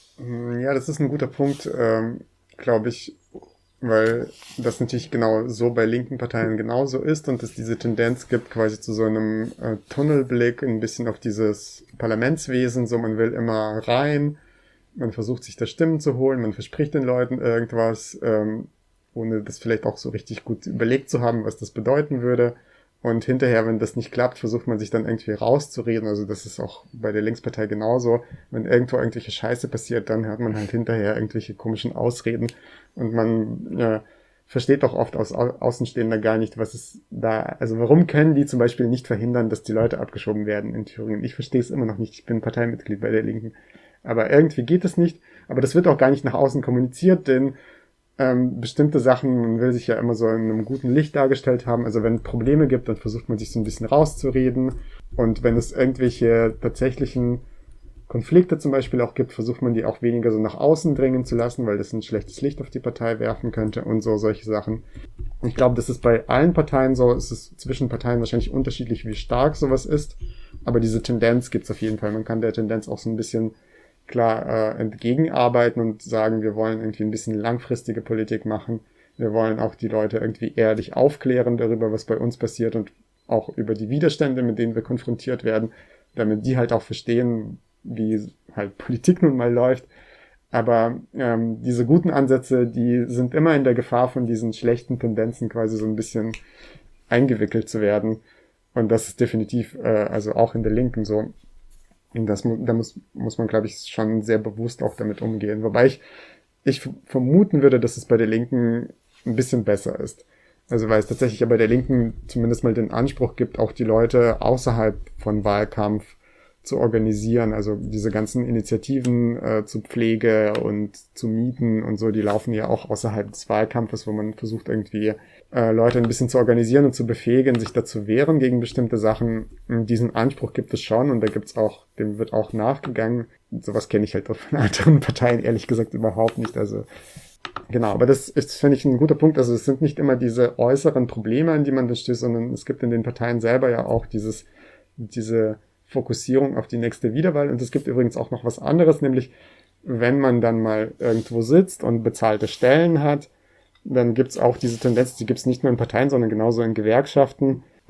Ja, das ist ein guter Punkt, ähm, glaube ich, weil das natürlich genau so bei linken Parteien genauso ist und es diese Tendenz gibt quasi zu so einem äh, Tunnelblick ein bisschen auf dieses Parlamentswesen, so man will immer rein, man versucht sich da Stimmen zu holen, man verspricht den Leuten irgendwas, ähm, ohne das vielleicht auch so richtig gut überlegt zu haben, was das bedeuten würde. Und hinterher, wenn das nicht klappt, versucht man sich dann irgendwie rauszureden. Also das ist auch bei der Linkspartei genauso. Wenn irgendwo irgendwelche Scheiße passiert, dann hört man halt hinterher irgendwelche komischen Ausreden. Und man ja, versteht auch oft aus Au- Außenstehender gar nicht, was es da, also warum können die zum Beispiel nicht verhindern, dass die Leute abgeschoben werden in Thüringen? Ich verstehe es immer noch nicht. Ich bin Parteimitglied bei der Linken. Aber irgendwie geht es nicht. Aber das wird auch gar nicht nach außen kommuniziert, denn Ähm, bestimmte Sachen, man will sich ja immer so in einem guten Licht dargestellt haben. Also wenn es Probleme gibt, dann versucht man sich so ein bisschen rauszureden. Und wenn es irgendwelche tatsächlichen Konflikte zum Beispiel auch gibt, versucht man die auch weniger so nach außen dringen zu lassen, weil das ein schlechtes Licht auf die Partei werfen könnte und so solche Sachen. Ich glaube, das ist bei allen Parteien so. Es ist zwischen Parteien wahrscheinlich unterschiedlich, wie stark sowas ist. Aber diese Tendenz gibt es auf jeden Fall. Man kann der Tendenz auch so ein bisschen klar äh, entgegenarbeiten und sagen, wir wollen irgendwie ein bisschen langfristige Politik machen. Wir wollen auch die Leute irgendwie ehrlich aufklären darüber, was bei uns passiert und auch über die Widerstände, mit denen wir konfrontiert werden, damit die halt auch verstehen, wie halt Politik nun mal läuft. Aber ähm, diese guten Ansätze, die sind immer in der Gefahr, von diesen schlechten Tendenzen quasi so ein bisschen eingewickelt zu werden. Und das ist definitiv, äh, also auch in der Linken so. Und das, da muss, muss man, glaube ich, schon sehr bewusst auch damit umgehen. Wobei ich, ich vermuten würde, dass es bei der Linken ein bisschen besser ist. Also weil es tatsächlich ja bei der Linken zumindest mal den Anspruch gibt, auch die Leute außerhalb von Wahlkampf zu organisieren. Also diese ganzen Initiativen äh, zu Pflege und zu Mieten und so, die laufen ja auch außerhalb des Wahlkampfes, wo man versucht irgendwie äh, Leute ein bisschen zu organisieren und zu befähigen, sich dazu wehren gegen bestimmte Sachen. Diesen Anspruch gibt es schon und da gibt's auch, dem wird auch nachgegangen. Sowas kenne ich halt auch von anderen Parteien ehrlich gesagt überhaupt nicht. Also genau, aber das ist, finde ich, ein guter Punkt. Also es sind nicht immer diese äußeren Probleme, an die man da stößt, sondern es gibt in den Parteien selber ja auch dieses, diese Fokussierung auf die nächste Wiederwahl. Und es gibt übrigens auch noch was anderes, nämlich wenn man dann mal irgendwo sitzt und bezahlte Stellen hat, dann gibt's auch diese Tendenz, die gibt's nicht nur in Parteien, sondern genauso in Gewerkschaften,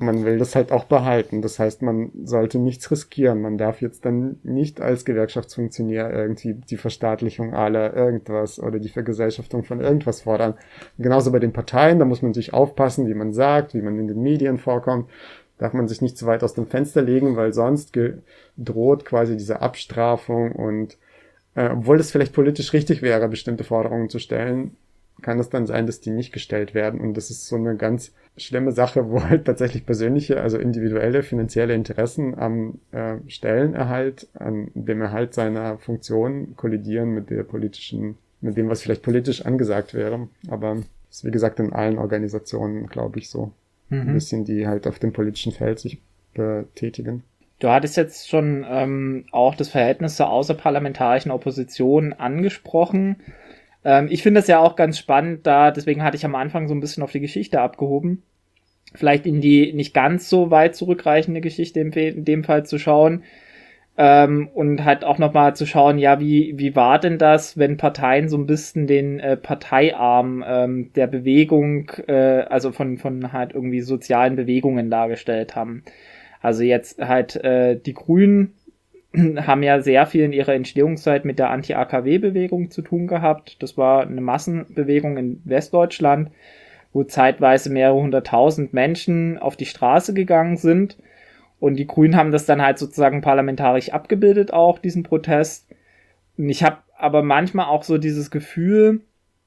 man will das halt auch behalten. Das heißt, man sollte nichts riskieren. Man darf jetzt dann nicht als Gewerkschaftsfunktionär irgendwie die Verstaatlichung aller irgendwas oder die Vergesellschaftung von irgendwas fordern. Genauso bei den Parteien, da muss man natürlich aufpassen, wie man sagt, wie man in den Medien vorkommt. Darf man sich nicht zu weit aus dem Fenster legen, weil sonst droht quasi diese Abstrafung und äh, obwohl es vielleicht politisch richtig wäre, bestimmte Forderungen zu stellen, kann es dann sein, dass die nicht gestellt werden. Und das ist so eine ganz schlimme Sache, wo halt tatsächlich persönliche, also individuelle, finanzielle Interessen am äh, Stellenerhalt, an dem Erhalt seiner Funktion kollidieren mit der politischen, mit dem, was vielleicht politisch angesagt wäre. Aber das ist, wie gesagt, in allen Organisationen, glaube ich, so. Mhm. Ein bisschen, die halt auf dem politischen Feld sich betätigen. Du hattest jetzt schon ähm, auch das Verhältnis zur außerparlamentarischen Opposition angesprochen. Ähm, ich finde das ja auch ganz spannend, da deswegen hatte ich am Anfang so ein bisschen auf die Geschichte abgehoben. Vielleicht in die nicht ganz so weit zurückreichende Geschichte in, in dem Fall zu schauen. Ähm, und halt auch nochmal zu schauen, ja, wie wie war denn das, wenn Parteien so ein bisschen den äh, Parteiarm ähm, der Bewegung, äh, also von von halt irgendwie sozialen Bewegungen dargestellt haben. Also jetzt halt äh, die Grünen haben ja sehr viel in ihrer Entstehungszeit mit der Anti-A K W-Bewegung zu tun gehabt. Das war eine Massenbewegung in Westdeutschland, wo zeitweise mehrere hunderttausend Menschen auf die Straße gegangen sind. Und die Grünen haben das dann halt sozusagen parlamentarisch abgebildet, auch diesen Protest. Und ich habe aber manchmal auch so dieses Gefühl,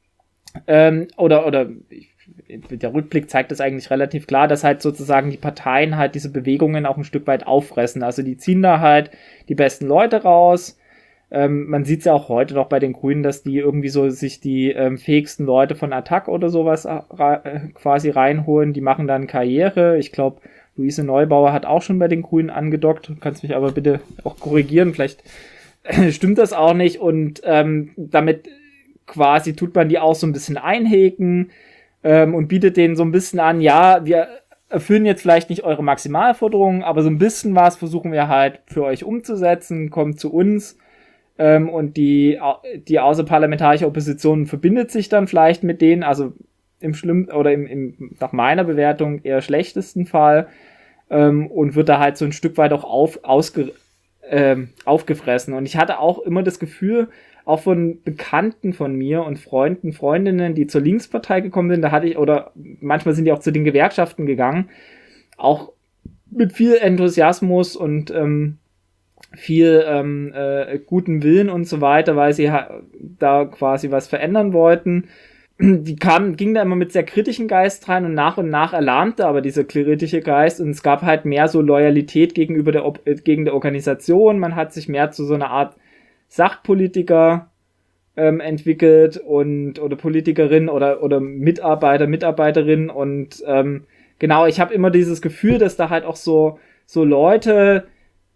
ähm, oder, oder der Rückblick zeigt das eigentlich relativ klar, dass halt sozusagen die Parteien halt diese Bewegungen auch ein Stück weit auffressen. Also die ziehen da halt die besten Leute raus. Ähm, man sieht es ja auch heute noch bei den Grünen, dass die irgendwie so sich die ähm, fähigsten Leute von Attac oder sowas äh, quasi reinholen. Die machen dann Karriere. Ich glaube, Luise Neubauer hat auch schon bei den Grünen angedockt. Du kannst mich aber bitte auch korrigieren. Vielleicht stimmt das auch nicht. Und ähm, damit quasi tut man die auch so ein bisschen einhegen ähm, und bietet denen so ein bisschen an, ja, wir erfüllen jetzt vielleicht nicht eure Maximalforderungen, aber so ein bisschen was versuchen wir halt für euch umzusetzen. Kommt zu uns. Ähm, und die, die außerparlamentarische Opposition verbindet sich dann vielleicht mit denen, also im schlimm oder im, im nach meiner Bewertung eher schlechtesten Fall, ähm, und wird da halt so ein Stück weit auch auf, ausge, ähm, aufgefressen. Und ich hatte auch immer das Gefühl, auch von Bekannten von mir und Freunden, Freundinnen, die zur Linkspartei gekommen sind, da hatte ich, oder manchmal sind die auch zu den Gewerkschaften gegangen, auch mit viel Enthusiasmus und ähm, viel ähm, äh, guten Willen und so weiter, weil sie ha- da quasi was verändern wollten. Die kamen, ging da immer mit sehr kritischen Geist rein und nach und nach erlahmte aber dieser kritische Geist und es gab halt mehr so Loyalität gegenüber der, Ob- äh, gegen der Organisation. Man hat sich mehr zu so einer Art Sachpolitiker ähm, entwickelt und oder Politikerin oder oder Mitarbeiter, Mitarbeiterin und ähm, genau, ich habe immer dieses Gefühl, dass da halt auch so so Leute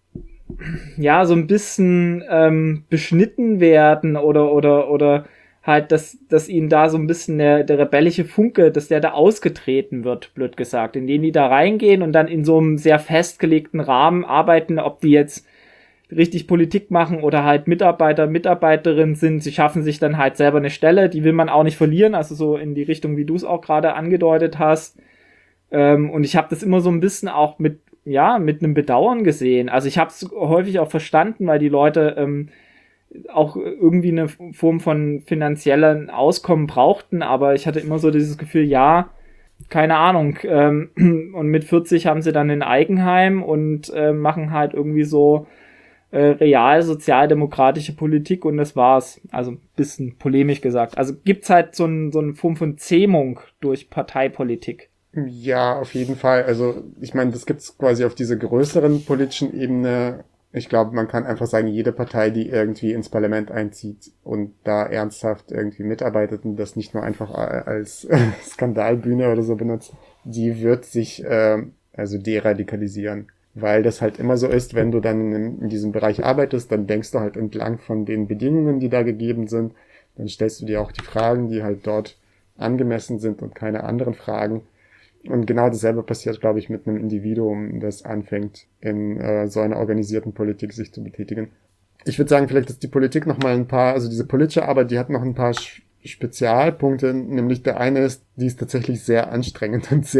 ja so ein bisschen ähm, beschnitten werden oder oder oder halt, dass, dass ihnen da so ein bisschen der, der rebellische Funke, dass der da ausgetreten wird, blöd gesagt, indem die da reingehen und dann in so einem sehr festgelegten Rahmen arbeiten, ob die jetzt richtig Politik machen oder halt Mitarbeiter, Mitarbeiterinnen sind, sie schaffen sich dann halt selber eine Stelle, die will man auch nicht verlieren, also so in die Richtung, wie du es auch gerade angedeutet hast. Ähm, und ich habe das immer so ein bisschen auch mit, ja, mit einem Bedauern gesehen. Also ich habe es häufig auch verstanden, weil die Leute ähm, auch irgendwie eine Form von finanziellen Auskommen brauchten, aber ich hatte immer so dieses Gefühl, ja, keine Ahnung, ähm, und mit vierzig haben sie dann ein Eigenheim und äh, machen halt irgendwie so äh, real sozialdemokratische Politik und das war's. Also ein bisschen polemisch gesagt. Also gibt's halt so, ein, so eine Form von Zähmung durch Parteipolitik. Ja, auf jeden Fall. Also ich meine, das gibt's quasi auf dieser größeren politischen Ebene. Ich glaube, man kann einfach sagen, jede Partei, die irgendwie ins Parlament einzieht und da ernsthaft irgendwie mitarbeitet und das nicht nur einfach als Skandalbühne oder so benutzt, die wird sich äh, also deradikalisieren. Weil das halt immer so ist, wenn du dann in, in diesem Bereich arbeitest, dann denkst du halt entlang von den Bedingungen, die da gegeben sind. Dann stellst du dir auch die Fragen, die halt dort angemessen sind und keine anderen Fragen. Und genau dasselbe passiert, glaube ich, mit einem Individuum, das anfängt, in äh, so einer organisierten Politik sich zu betätigen. Ich würde sagen, vielleicht ist die Politik noch mal ein paar, also diese politische Arbeit, die hat noch ein paar Spezialpunkte, nämlich der eine ist, die ist tatsächlich sehr anstrengend und sehr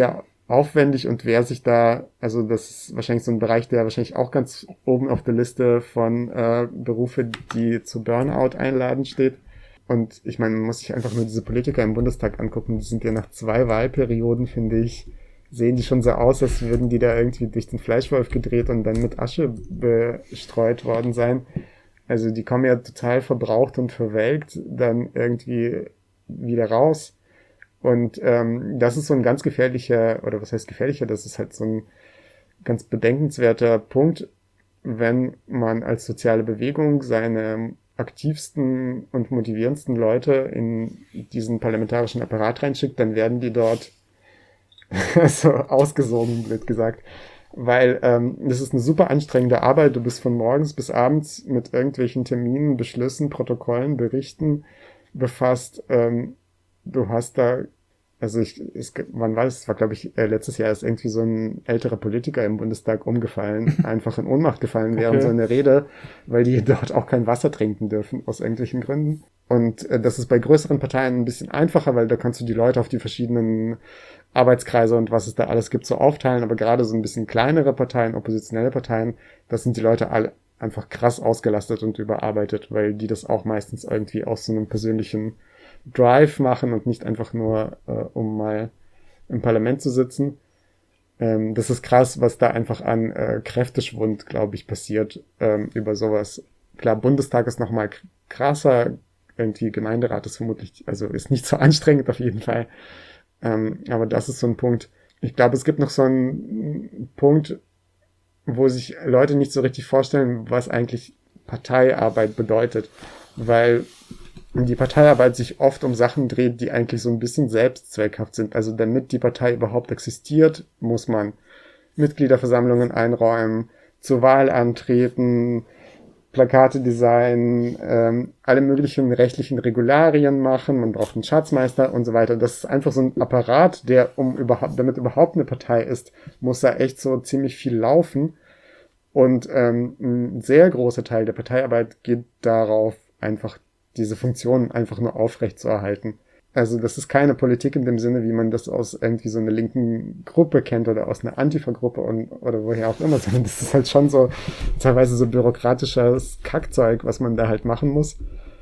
aufwendig und wer sich da, also das ist wahrscheinlich so ein Bereich, der wahrscheinlich auch ganz oben auf der Liste von äh, Berufe, die zu Burnout einladen steht. Und ich meine, man muss sich einfach nur diese Politiker im Bundestag angucken, die sind ja nach zwei Wahlperioden, finde ich, sehen die schon so aus, als würden die da irgendwie durch den Fleischwolf gedreht und dann mit Asche bestreut worden sein. Also die kommen ja total verbraucht und verwelkt dann irgendwie wieder raus. Und ähm, das ist so ein ganz gefährlicher, oder was heißt gefährlicher, das ist halt so ein ganz bedenkenswerter Punkt, wenn man als soziale Bewegung seine aktivsten und motivierendsten Leute in diesen parlamentarischen Apparat reinschickt, dann werden die dort so ausgesogen, blöd gesagt. Weil ähm, das ist eine super anstrengende Arbeit. Du bist von morgens bis abends mit irgendwelchen Terminen, Beschlüssen, Protokollen, Berichten befasst. Ähm, du hast da, also ich, es, wann war das? Es war, glaube ich, äh, letztes Jahr ist irgendwie so ein älterer Politiker im Bundestag umgefallen, einfach in Ohnmacht gefallen während Okay. so einer Rede, weil die dort auch kein Wasser trinken dürfen, aus irgendwelchen Gründen. Und äh, das ist bei größeren Parteien ein bisschen einfacher, weil da kannst du die Leute auf die verschiedenen Arbeitskreise und was es da alles gibt so aufteilen, aber gerade so ein bisschen kleinere Parteien, oppositionelle Parteien, das sind die Leute alle einfach krass ausgelastet und überarbeitet, weil die das auch meistens irgendwie aus so einem persönlichen Drive machen und nicht einfach nur, äh, um mal im Parlament zu sitzen. Ähm, das ist krass, was da einfach an äh, Kräfteschwund, glaube ich, passiert ähm, über sowas. Klar, Bundestag ist noch mal krasser, irgendwie Gemeinderat ist vermutlich, also ist nicht so anstrengend auf jeden Fall. Ähm, aber das ist so ein Punkt. Ich glaube, es gibt noch so einen Punkt, wo sich Leute nicht so richtig vorstellen, was eigentlich Parteiarbeit bedeutet. Weil die Parteiarbeit sich oft um Sachen dreht, die eigentlich so ein bisschen selbstzweckhaft sind. Also damit die Partei überhaupt existiert, muss man Mitgliederversammlungen einräumen, zur Wahl antreten, Plakate designen, ähm, alle möglichen rechtlichen Regularien machen, man braucht einen Schatzmeister und so weiter. Das ist einfach so ein Apparat, der, um überhaupt, damit überhaupt eine Partei ist, muss da echt so ziemlich viel laufen. Und ähm, ein sehr großer Teil der Parteiarbeit geht darauf, einfach diese Funktionen einfach nur aufrecht zu erhalten. Also das ist keine Politik in dem Sinne, wie man das aus irgendwie so einer linken Gruppe kennt oder aus einer Antifa-Gruppe und, oder woher auch immer, sondern das ist halt schon so teilweise so bürokratisches Kackzeug, was man da halt machen muss.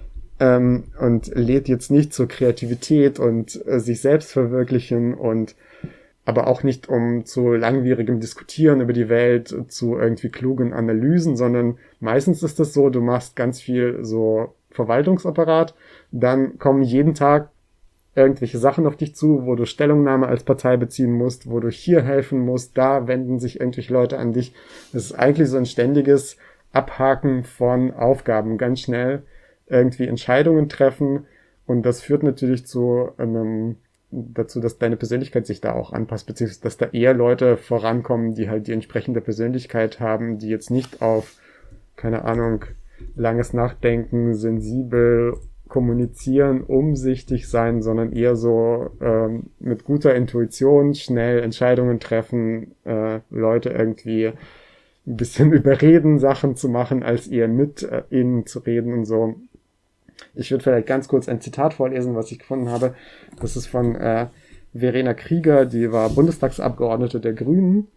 Ähm, und lädt jetzt nicht zur Kreativität und äh, sich selbst verwirklichen und aber auch nicht um zu langwierigem Diskutieren über die Welt, zu irgendwie klugen Analysen, sondern meistens ist das so, du machst ganz viel so Verwaltungsapparat, dann kommen jeden Tag irgendwelche Sachen auf dich zu, wo du Stellungnahme als Partei beziehen musst, wo du hier helfen musst, da wenden sich irgendwelche Leute an dich. Das ist eigentlich so ein ständiges Abhaken von Aufgaben, ganz schnell irgendwie Entscheidungen treffen und das führt natürlich zu einem dazu, dass deine Persönlichkeit sich da auch anpasst, beziehungsweise dass da eher Leute vorankommen, die halt die entsprechende Persönlichkeit haben, die jetzt nicht auf, keine Ahnung, langes Nachdenken, sensibel kommunizieren, umsichtig sein, sondern eher so ähm, mit guter Intuition schnell Entscheidungen treffen, äh, Leute irgendwie ein bisschen überreden, Sachen zu machen, als eher mit äh, ihnen zu reden und so. Ich würde vielleicht ganz kurz ein Zitat vorlesen, was ich gefunden habe. Das ist von äh, Verena Krieger, die war Bundestagsabgeordnete der Grünen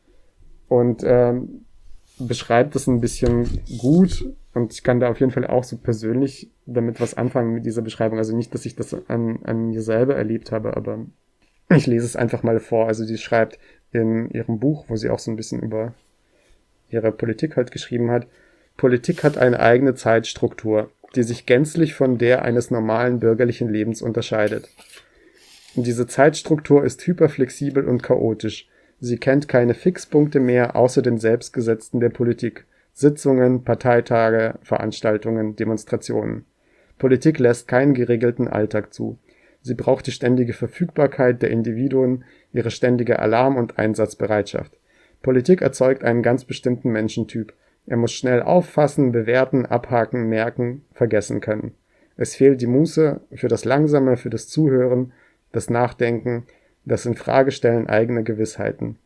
und ähm, beschreibt das ein bisschen gut und ich kann da auf jeden Fall auch so persönlich damit was anfangen mit dieser Beschreibung. Also nicht, dass ich das an, an mir selber erlebt habe, aber ich lese es einfach mal vor. Also sie schreibt in ihrem Buch, wo sie auch so ein bisschen über ihre Politik halt geschrieben hat, Politik hat eine eigene Zeitstruktur, die sich gänzlich von der eines normalen bürgerlichen Lebens unterscheidet. Und diese Zeitstruktur ist hyperflexibel und chaotisch. Sie kennt keine Fixpunkte mehr außer den selbstgesetzten der Politik. Sitzungen, Parteitage, Veranstaltungen, Demonstrationen. Politik lässt keinen geregelten Alltag zu. Sie braucht die ständige Verfügbarkeit der Individuen, ihre ständige Alarm- und Einsatzbereitschaft. Politik erzeugt einen ganz bestimmten Menschentyp. Er muss schnell auffassen, bewerten, abhaken, merken, vergessen können. Es fehlt die Muße für das Langsame, für das Zuhören, das Nachdenken, das Infragestellen eigener Gewissheiten.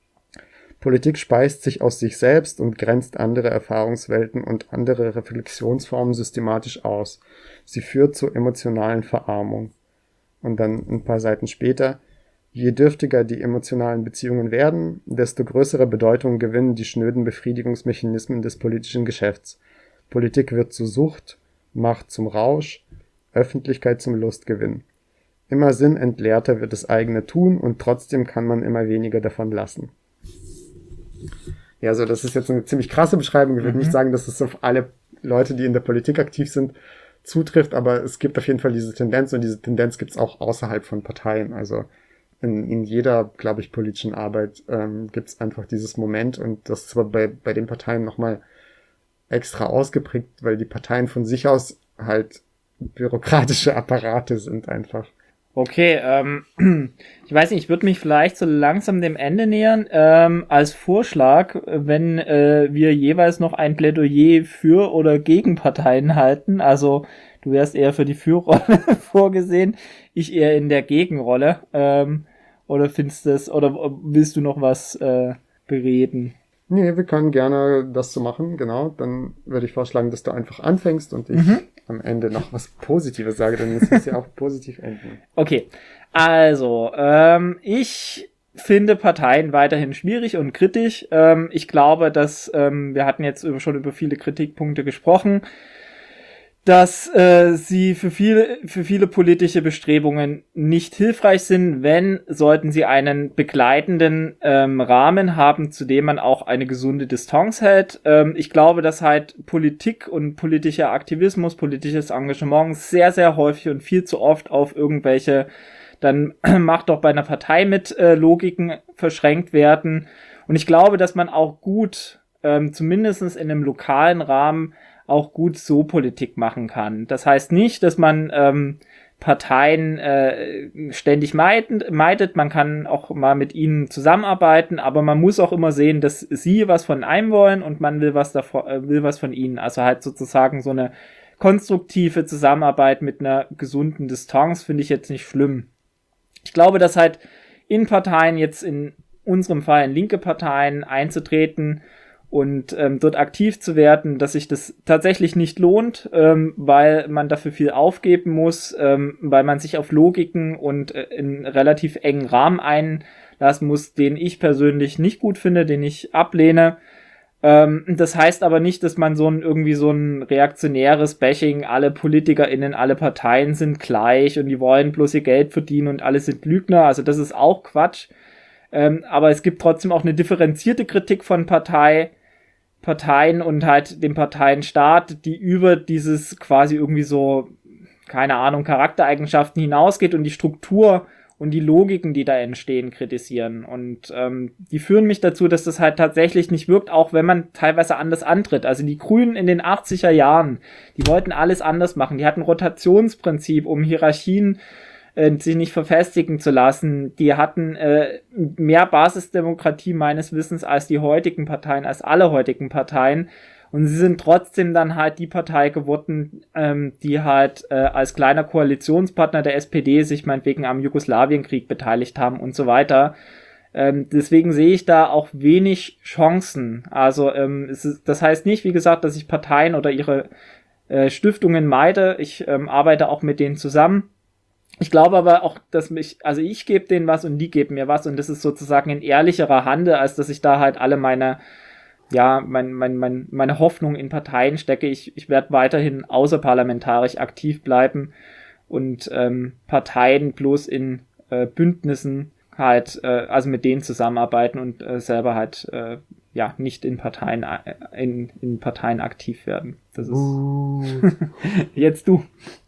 Politik speist sich aus sich selbst und grenzt andere Erfahrungswelten und andere Reflexionsformen systematisch aus. Sie führt zur emotionalen Verarmung. Und dann ein paar Seiten später, Je dürftiger die emotionalen Beziehungen werden, desto größere Bedeutung gewinnen die schnöden Befriedigungsmechanismen des politischen Geschäfts. Politik wird zur Sucht, Macht zum Rausch, Öffentlichkeit zum Lustgewinn. Immer sinnentleerter wird das eigene Tun und trotzdem kann man immer weniger davon lassen. Ja, also das ist jetzt eine ziemlich krasse Beschreibung. Ich würde Mhm. nicht sagen, dass es auf alle Leute, die in der Politik aktiv sind, zutrifft, aber es gibt auf jeden Fall diese Tendenz und diese Tendenz gibt es auch außerhalb von Parteien. Also in, in jeder, glaube ich, politischen Arbeit ähm, gibt es einfach dieses Moment und das ist aber bei, bei den Parteien nochmal extra ausgeprägt, weil die Parteien von sich aus halt bürokratische Apparate sind einfach. Okay, ähm, ich weiß nicht, ich würde mich vielleicht so langsam dem Ende nähern. Ähm, als Vorschlag, wenn äh, wir jeweils noch ein Plädoyer für oder gegen Parteien halten, also du wärst eher für die Fürrolle vorgesehen, ich eher in der Gegenrolle. Ähm, oder findest du das, oder willst du noch was äh, bereden? Nee, wir können gerne das so machen, genau. Dann würde ich vorschlagen, dass du einfach anfängst und ich Mhm. am Ende noch was Positives sage, denn es muss ja auch positiv enden. Okay, also, ähm, ich finde Parteien weiterhin schwierig und kritisch. Ähm, ich glaube, dass, ähm, wir hatten jetzt über, schon über viele Kritikpunkte gesprochen, dass äh, sie für viele, für viele politische Bestrebungen nicht hilfreich sind. Wenn, sollten sie einen begleitenden ähm, Rahmen haben, zu dem man auch eine gesunde Distanz hält. Ähm, ich glaube, dass halt Politik und politischer Aktivismus, politisches Engagement sehr, sehr häufig und viel zu oft auf irgendwelche, dann macht doch bei einer Partei mit äh, Logiken verschränkt werden. Und ich glaube, dass man auch gut, ähm, zumindest in einem lokalen Rahmen, auch gut so Politik machen kann. Das heißt nicht, dass man ähm, Parteien äh, ständig meidet, meidet, man kann auch mal mit ihnen zusammenarbeiten, aber man muss auch immer sehen, dass sie was von einem wollen und man will was davor, äh, will was von ihnen. Also halt sozusagen so eine konstruktive Zusammenarbeit mit einer gesunden Distanz finde ich jetzt nicht schlimm. Ich glaube, dass halt in Parteien, jetzt in unserem Fall in linke Parteien einzutreten und ähm, dort aktiv zu werden, dass sich das tatsächlich nicht lohnt, ähm, weil man dafür viel aufgeben muss, ähm, weil man sich auf Logiken und äh, in relativ engen Rahmen einlassen muss, den ich persönlich nicht gut finde, den ich ablehne. Ähm, das heißt aber nicht, dass man so ein irgendwie so ein reaktionäres Bashing, alle PolitikerInnen, alle Parteien sind gleich und die wollen bloß ihr Geld verdienen und alle sind Lügner. Also das ist auch Quatsch. Ähm, aber es gibt trotzdem auch eine differenzierte Kritik von Partei, Parteien und halt dem Parteienstaat, die über dieses quasi irgendwie so, keine Ahnung, Charaktereigenschaften hinausgeht und die Struktur und die Logiken, die da entstehen, kritisieren. Und ähm, die führen mich dazu, dass das halt tatsächlich nicht wirkt, auch wenn man teilweise anders antritt. Also die Grünen in den achtziger Jahren, die wollten alles anders machen. Die hatten Rotationsprinzip, um Hierarchien äh, sich nicht verfestigen zu lassen. Die hatten äh, mehr Basisdemokratie meines Wissens als die heutigen Parteien, als alle heutigen Parteien. Und sie sind trotzdem dann halt die Partei geworden, ähm, die halt äh, als kleiner Koalitionspartner der S P D sich meinetwegen am Jugoslawienkrieg beteiligt haben und so weiter. Ähm, deswegen sehe ich da auch wenig Chancen. Also ähm, es ist, das heißt nicht, wie gesagt, dass ich Parteien oder ihre äh, Stiftungen meide. Ich ähm, arbeite auch mit denen zusammen. Ich glaube aber auch, dass mich, also ich gebe denen was und die geben mir was und das ist sozusagen ein ehrlicherer Handel, als dass ich da halt alle meine, ja, mein, mein, mein, meine Hoffnung in Parteien stecke. Ich, ich werde weiterhin außerparlamentarisch aktiv bleiben und ähm, Parteien bloß in äh, Bündnissen halt, äh, also mit denen zusammenarbeiten und äh, selber halt, äh, ja, nicht in Parteien, äh, in, in Parteien aktiv werden. Das ist Uh. jetzt du.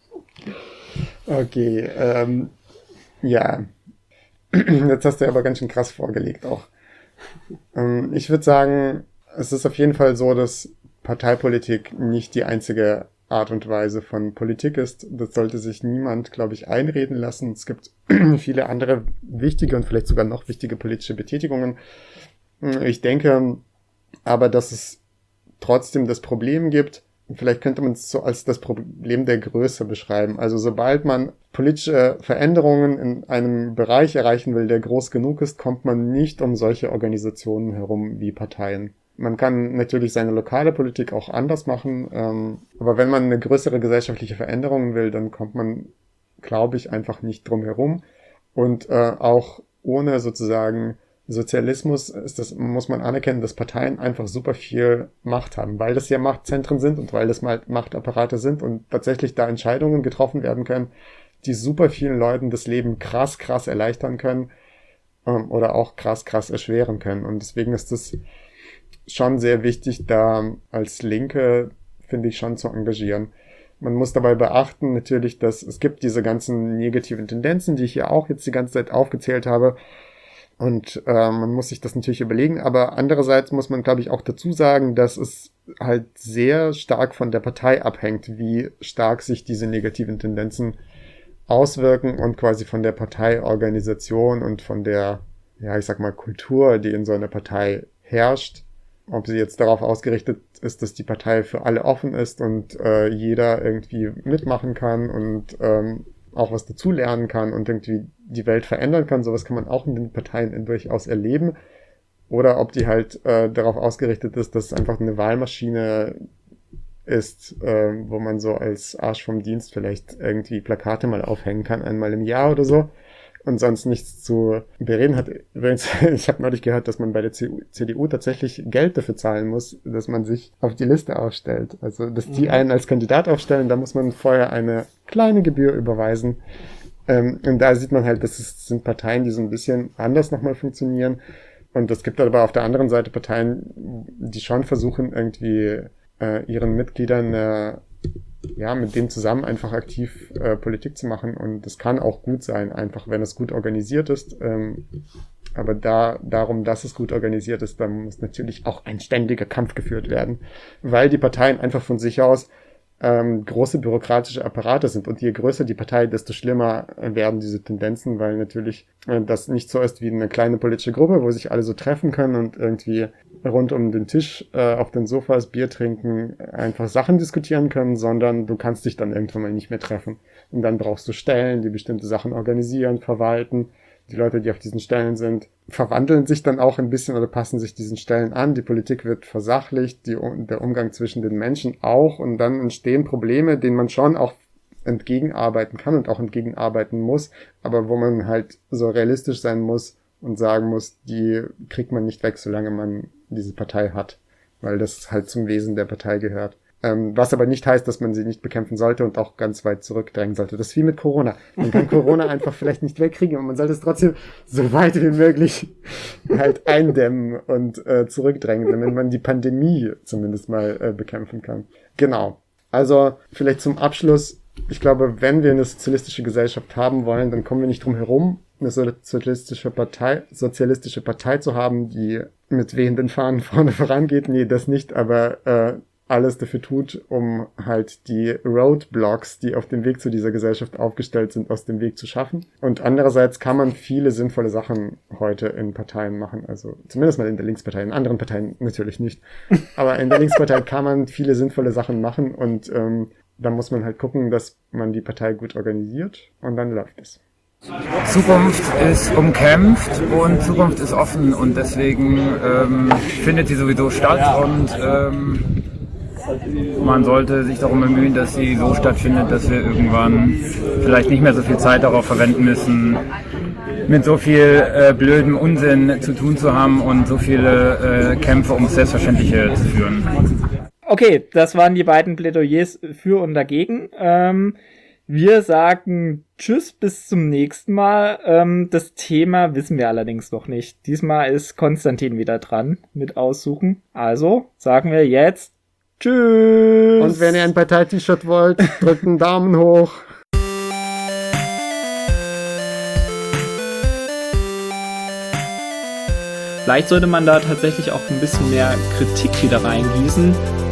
Okay, ähm, ja. Jetzt hast du aber ganz schön krass vorgelegt auch. Ähm, ich würde sagen, es ist auf jeden Fall so, dass Parteipolitik nicht die einzige Art und Weise von Politik ist. Das sollte sich niemand, glaube ich, einreden lassen. Es gibt viele andere wichtige und vielleicht sogar noch wichtige politische Betätigungen. Ich denke aber, dass es trotzdem das Problem gibt, vielleicht könnte man es so als das Problem der Größe beschreiben. Also sobald man politische Veränderungen in einem Bereich erreichen will, der groß genug ist, kommt man nicht um solche Organisationen herum wie Parteien. Man kann natürlich seine lokale Politik auch anders machen, ähm, aber wenn man eine größere gesellschaftliche Veränderung will, dann kommt man, glaube ich, einfach nicht drum herum. Und äh, auch ohne sozusagen Sozialismus ist das, muss man anerkennen, dass Parteien einfach super viel Macht haben, weil das ja Machtzentren sind und weil das mal Machtapparate sind und tatsächlich da Entscheidungen getroffen werden können, die super vielen Leuten das Leben krass, krass erleichtern können ähm, oder auch krass, krass erschweren können. Und deswegen ist es schon sehr wichtig, da als Linke, finde ich, schon zu engagieren. Man muss dabei beachten natürlich, dass es gibt diese ganzen negativen Tendenzen, die ich ja auch jetzt die ganze Zeit aufgezählt habe. Und äh, man muss sich das natürlich überlegen, aber andererseits muss man, glaube ich, auch dazu sagen, dass es halt sehr stark von der Partei abhängt, wie stark sich diese negativen Tendenzen auswirken und quasi von der Parteiorganisation und von der, ja, ich sag mal, Kultur, die in so einer Partei herrscht. Ob sie jetzt darauf ausgerichtet ist, dass die Partei für alle offen ist und äh, jeder irgendwie mitmachen kann und ähm, auch was dazulernen kann und irgendwie die Welt verändern kann. Sowas kann man auch in den Parteien durchaus erleben. Oder ob die halt äh, darauf ausgerichtet ist, dass es einfach eine Wahlmaschine ist, äh, wo man so als Arsch vom Dienst vielleicht irgendwie Plakate mal aufhängen kann, einmal im Jahr oder so. Und sonst nichts zu bereden hat. Übrigens, ich habe neulich gehört, dass man bei der C D U tatsächlich Geld dafür zahlen muss, dass man sich auf die Liste aufstellt. Also, dass die einen als Kandidat aufstellen, da muss man vorher eine kleine Gebühr überweisen. Ähm, und da sieht man halt, dass es sind Parteien, die so ein bisschen anders nochmal funktionieren. Und es gibt aber auf der anderen Seite Parteien, die schon versuchen, irgendwie äh, ihren Mitgliedern äh, ja, mit denen zusammen einfach aktiv äh, Politik zu machen. Und das kann auch gut sein, einfach wenn es gut organisiert ist. Ähm, aber da darum, dass es gut organisiert ist, dann muss natürlich auch ein ständiger Kampf geführt werden, weil die Parteien einfach von sich aus ähm, große bürokratische Apparate sind. Und je größer die Partei, desto schlimmer werden diese Tendenzen, weil natürlich äh, das nicht so ist wie eine kleine politische Gruppe, wo sich alle so treffen können und irgendwie rund um den Tisch äh, auf den Sofas Bier trinken, einfach Sachen diskutieren können, sondern du kannst dich dann irgendwann mal nicht mehr treffen. Und dann brauchst du Stellen, die bestimmte Sachen organisieren, verwalten. Die Leute, die auf diesen Stellen sind, verwandeln sich dann auch ein bisschen oder passen sich diesen Stellen an. Die Politik wird versachlicht, die, der Umgang zwischen den Menschen auch. Und dann entstehen Probleme, denen man schon auch entgegenarbeiten kann und auch entgegenarbeiten muss, aber wo man halt so realistisch sein muss und sagen muss, die kriegt man nicht weg, solange man diese Partei hat, weil das halt zum Wesen der Partei gehört. Ähm, was aber nicht heißt, dass man sie nicht bekämpfen sollte und auch ganz weit zurückdrängen sollte. Das ist wie mit Corona. Man kann Corona einfach vielleicht nicht wegkriegen, aber man sollte es trotzdem so weit wie möglich halt eindämmen und äh, zurückdrängen, damit man die Pandemie zumindest mal äh, bekämpfen kann. Genau. Also vielleicht zum Abschluss, ich glaube, wenn wir eine sozialistische Gesellschaft haben wollen, dann kommen wir nicht drum herum, eine sozialistische Partei, sozialistische Partei zu haben, die mit wehenden Fahnen vorne vorangeht. Nee, das nicht, aber äh, alles dafür tut, um halt die Roadblocks, die auf dem Weg zu dieser Gesellschaft aufgestellt sind, aus dem Weg zu schaffen. Und andererseits kann man viele sinnvolle Sachen heute in Parteien machen, also zumindest mal in der Linkspartei, in anderen Parteien natürlich nicht. Aber in der Linkspartei kann man viele sinnvolle Sachen machen und ähm, da muss man halt gucken, dass man die Partei gut organisiert und dann läuft es. Zukunft ist umkämpft und Zukunft ist offen und deswegen ähm, findet sie sowieso statt und ähm, man sollte sich darum bemühen, dass sie so stattfindet, dass wir irgendwann vielleicht nicht mehr so viel Zeit darauf verwenden müssen, mit so viel äh, blödem Unsinn zu tun zu haben und so viele äh, Kämpfe ums Selbstverständliche zu führen. Okay, das waren die beiden Plädoyers für und dagegen. Ähm, wir sagen Tschüss, bis zum nächsten Mal. Ähm, das Thema wissen wir allerdings noch nicht. Diesmal ist Konstantin wieder dran mit Aussuchen. Also sagen wir jetzt Tschüss. Und wenn ihr ein Partei-T-Shirt wollt, drückt einen Daumen hoch. Vielleicht sollte man da tatsächlich auch ein bisschen mehr Kritik wieder reingießen.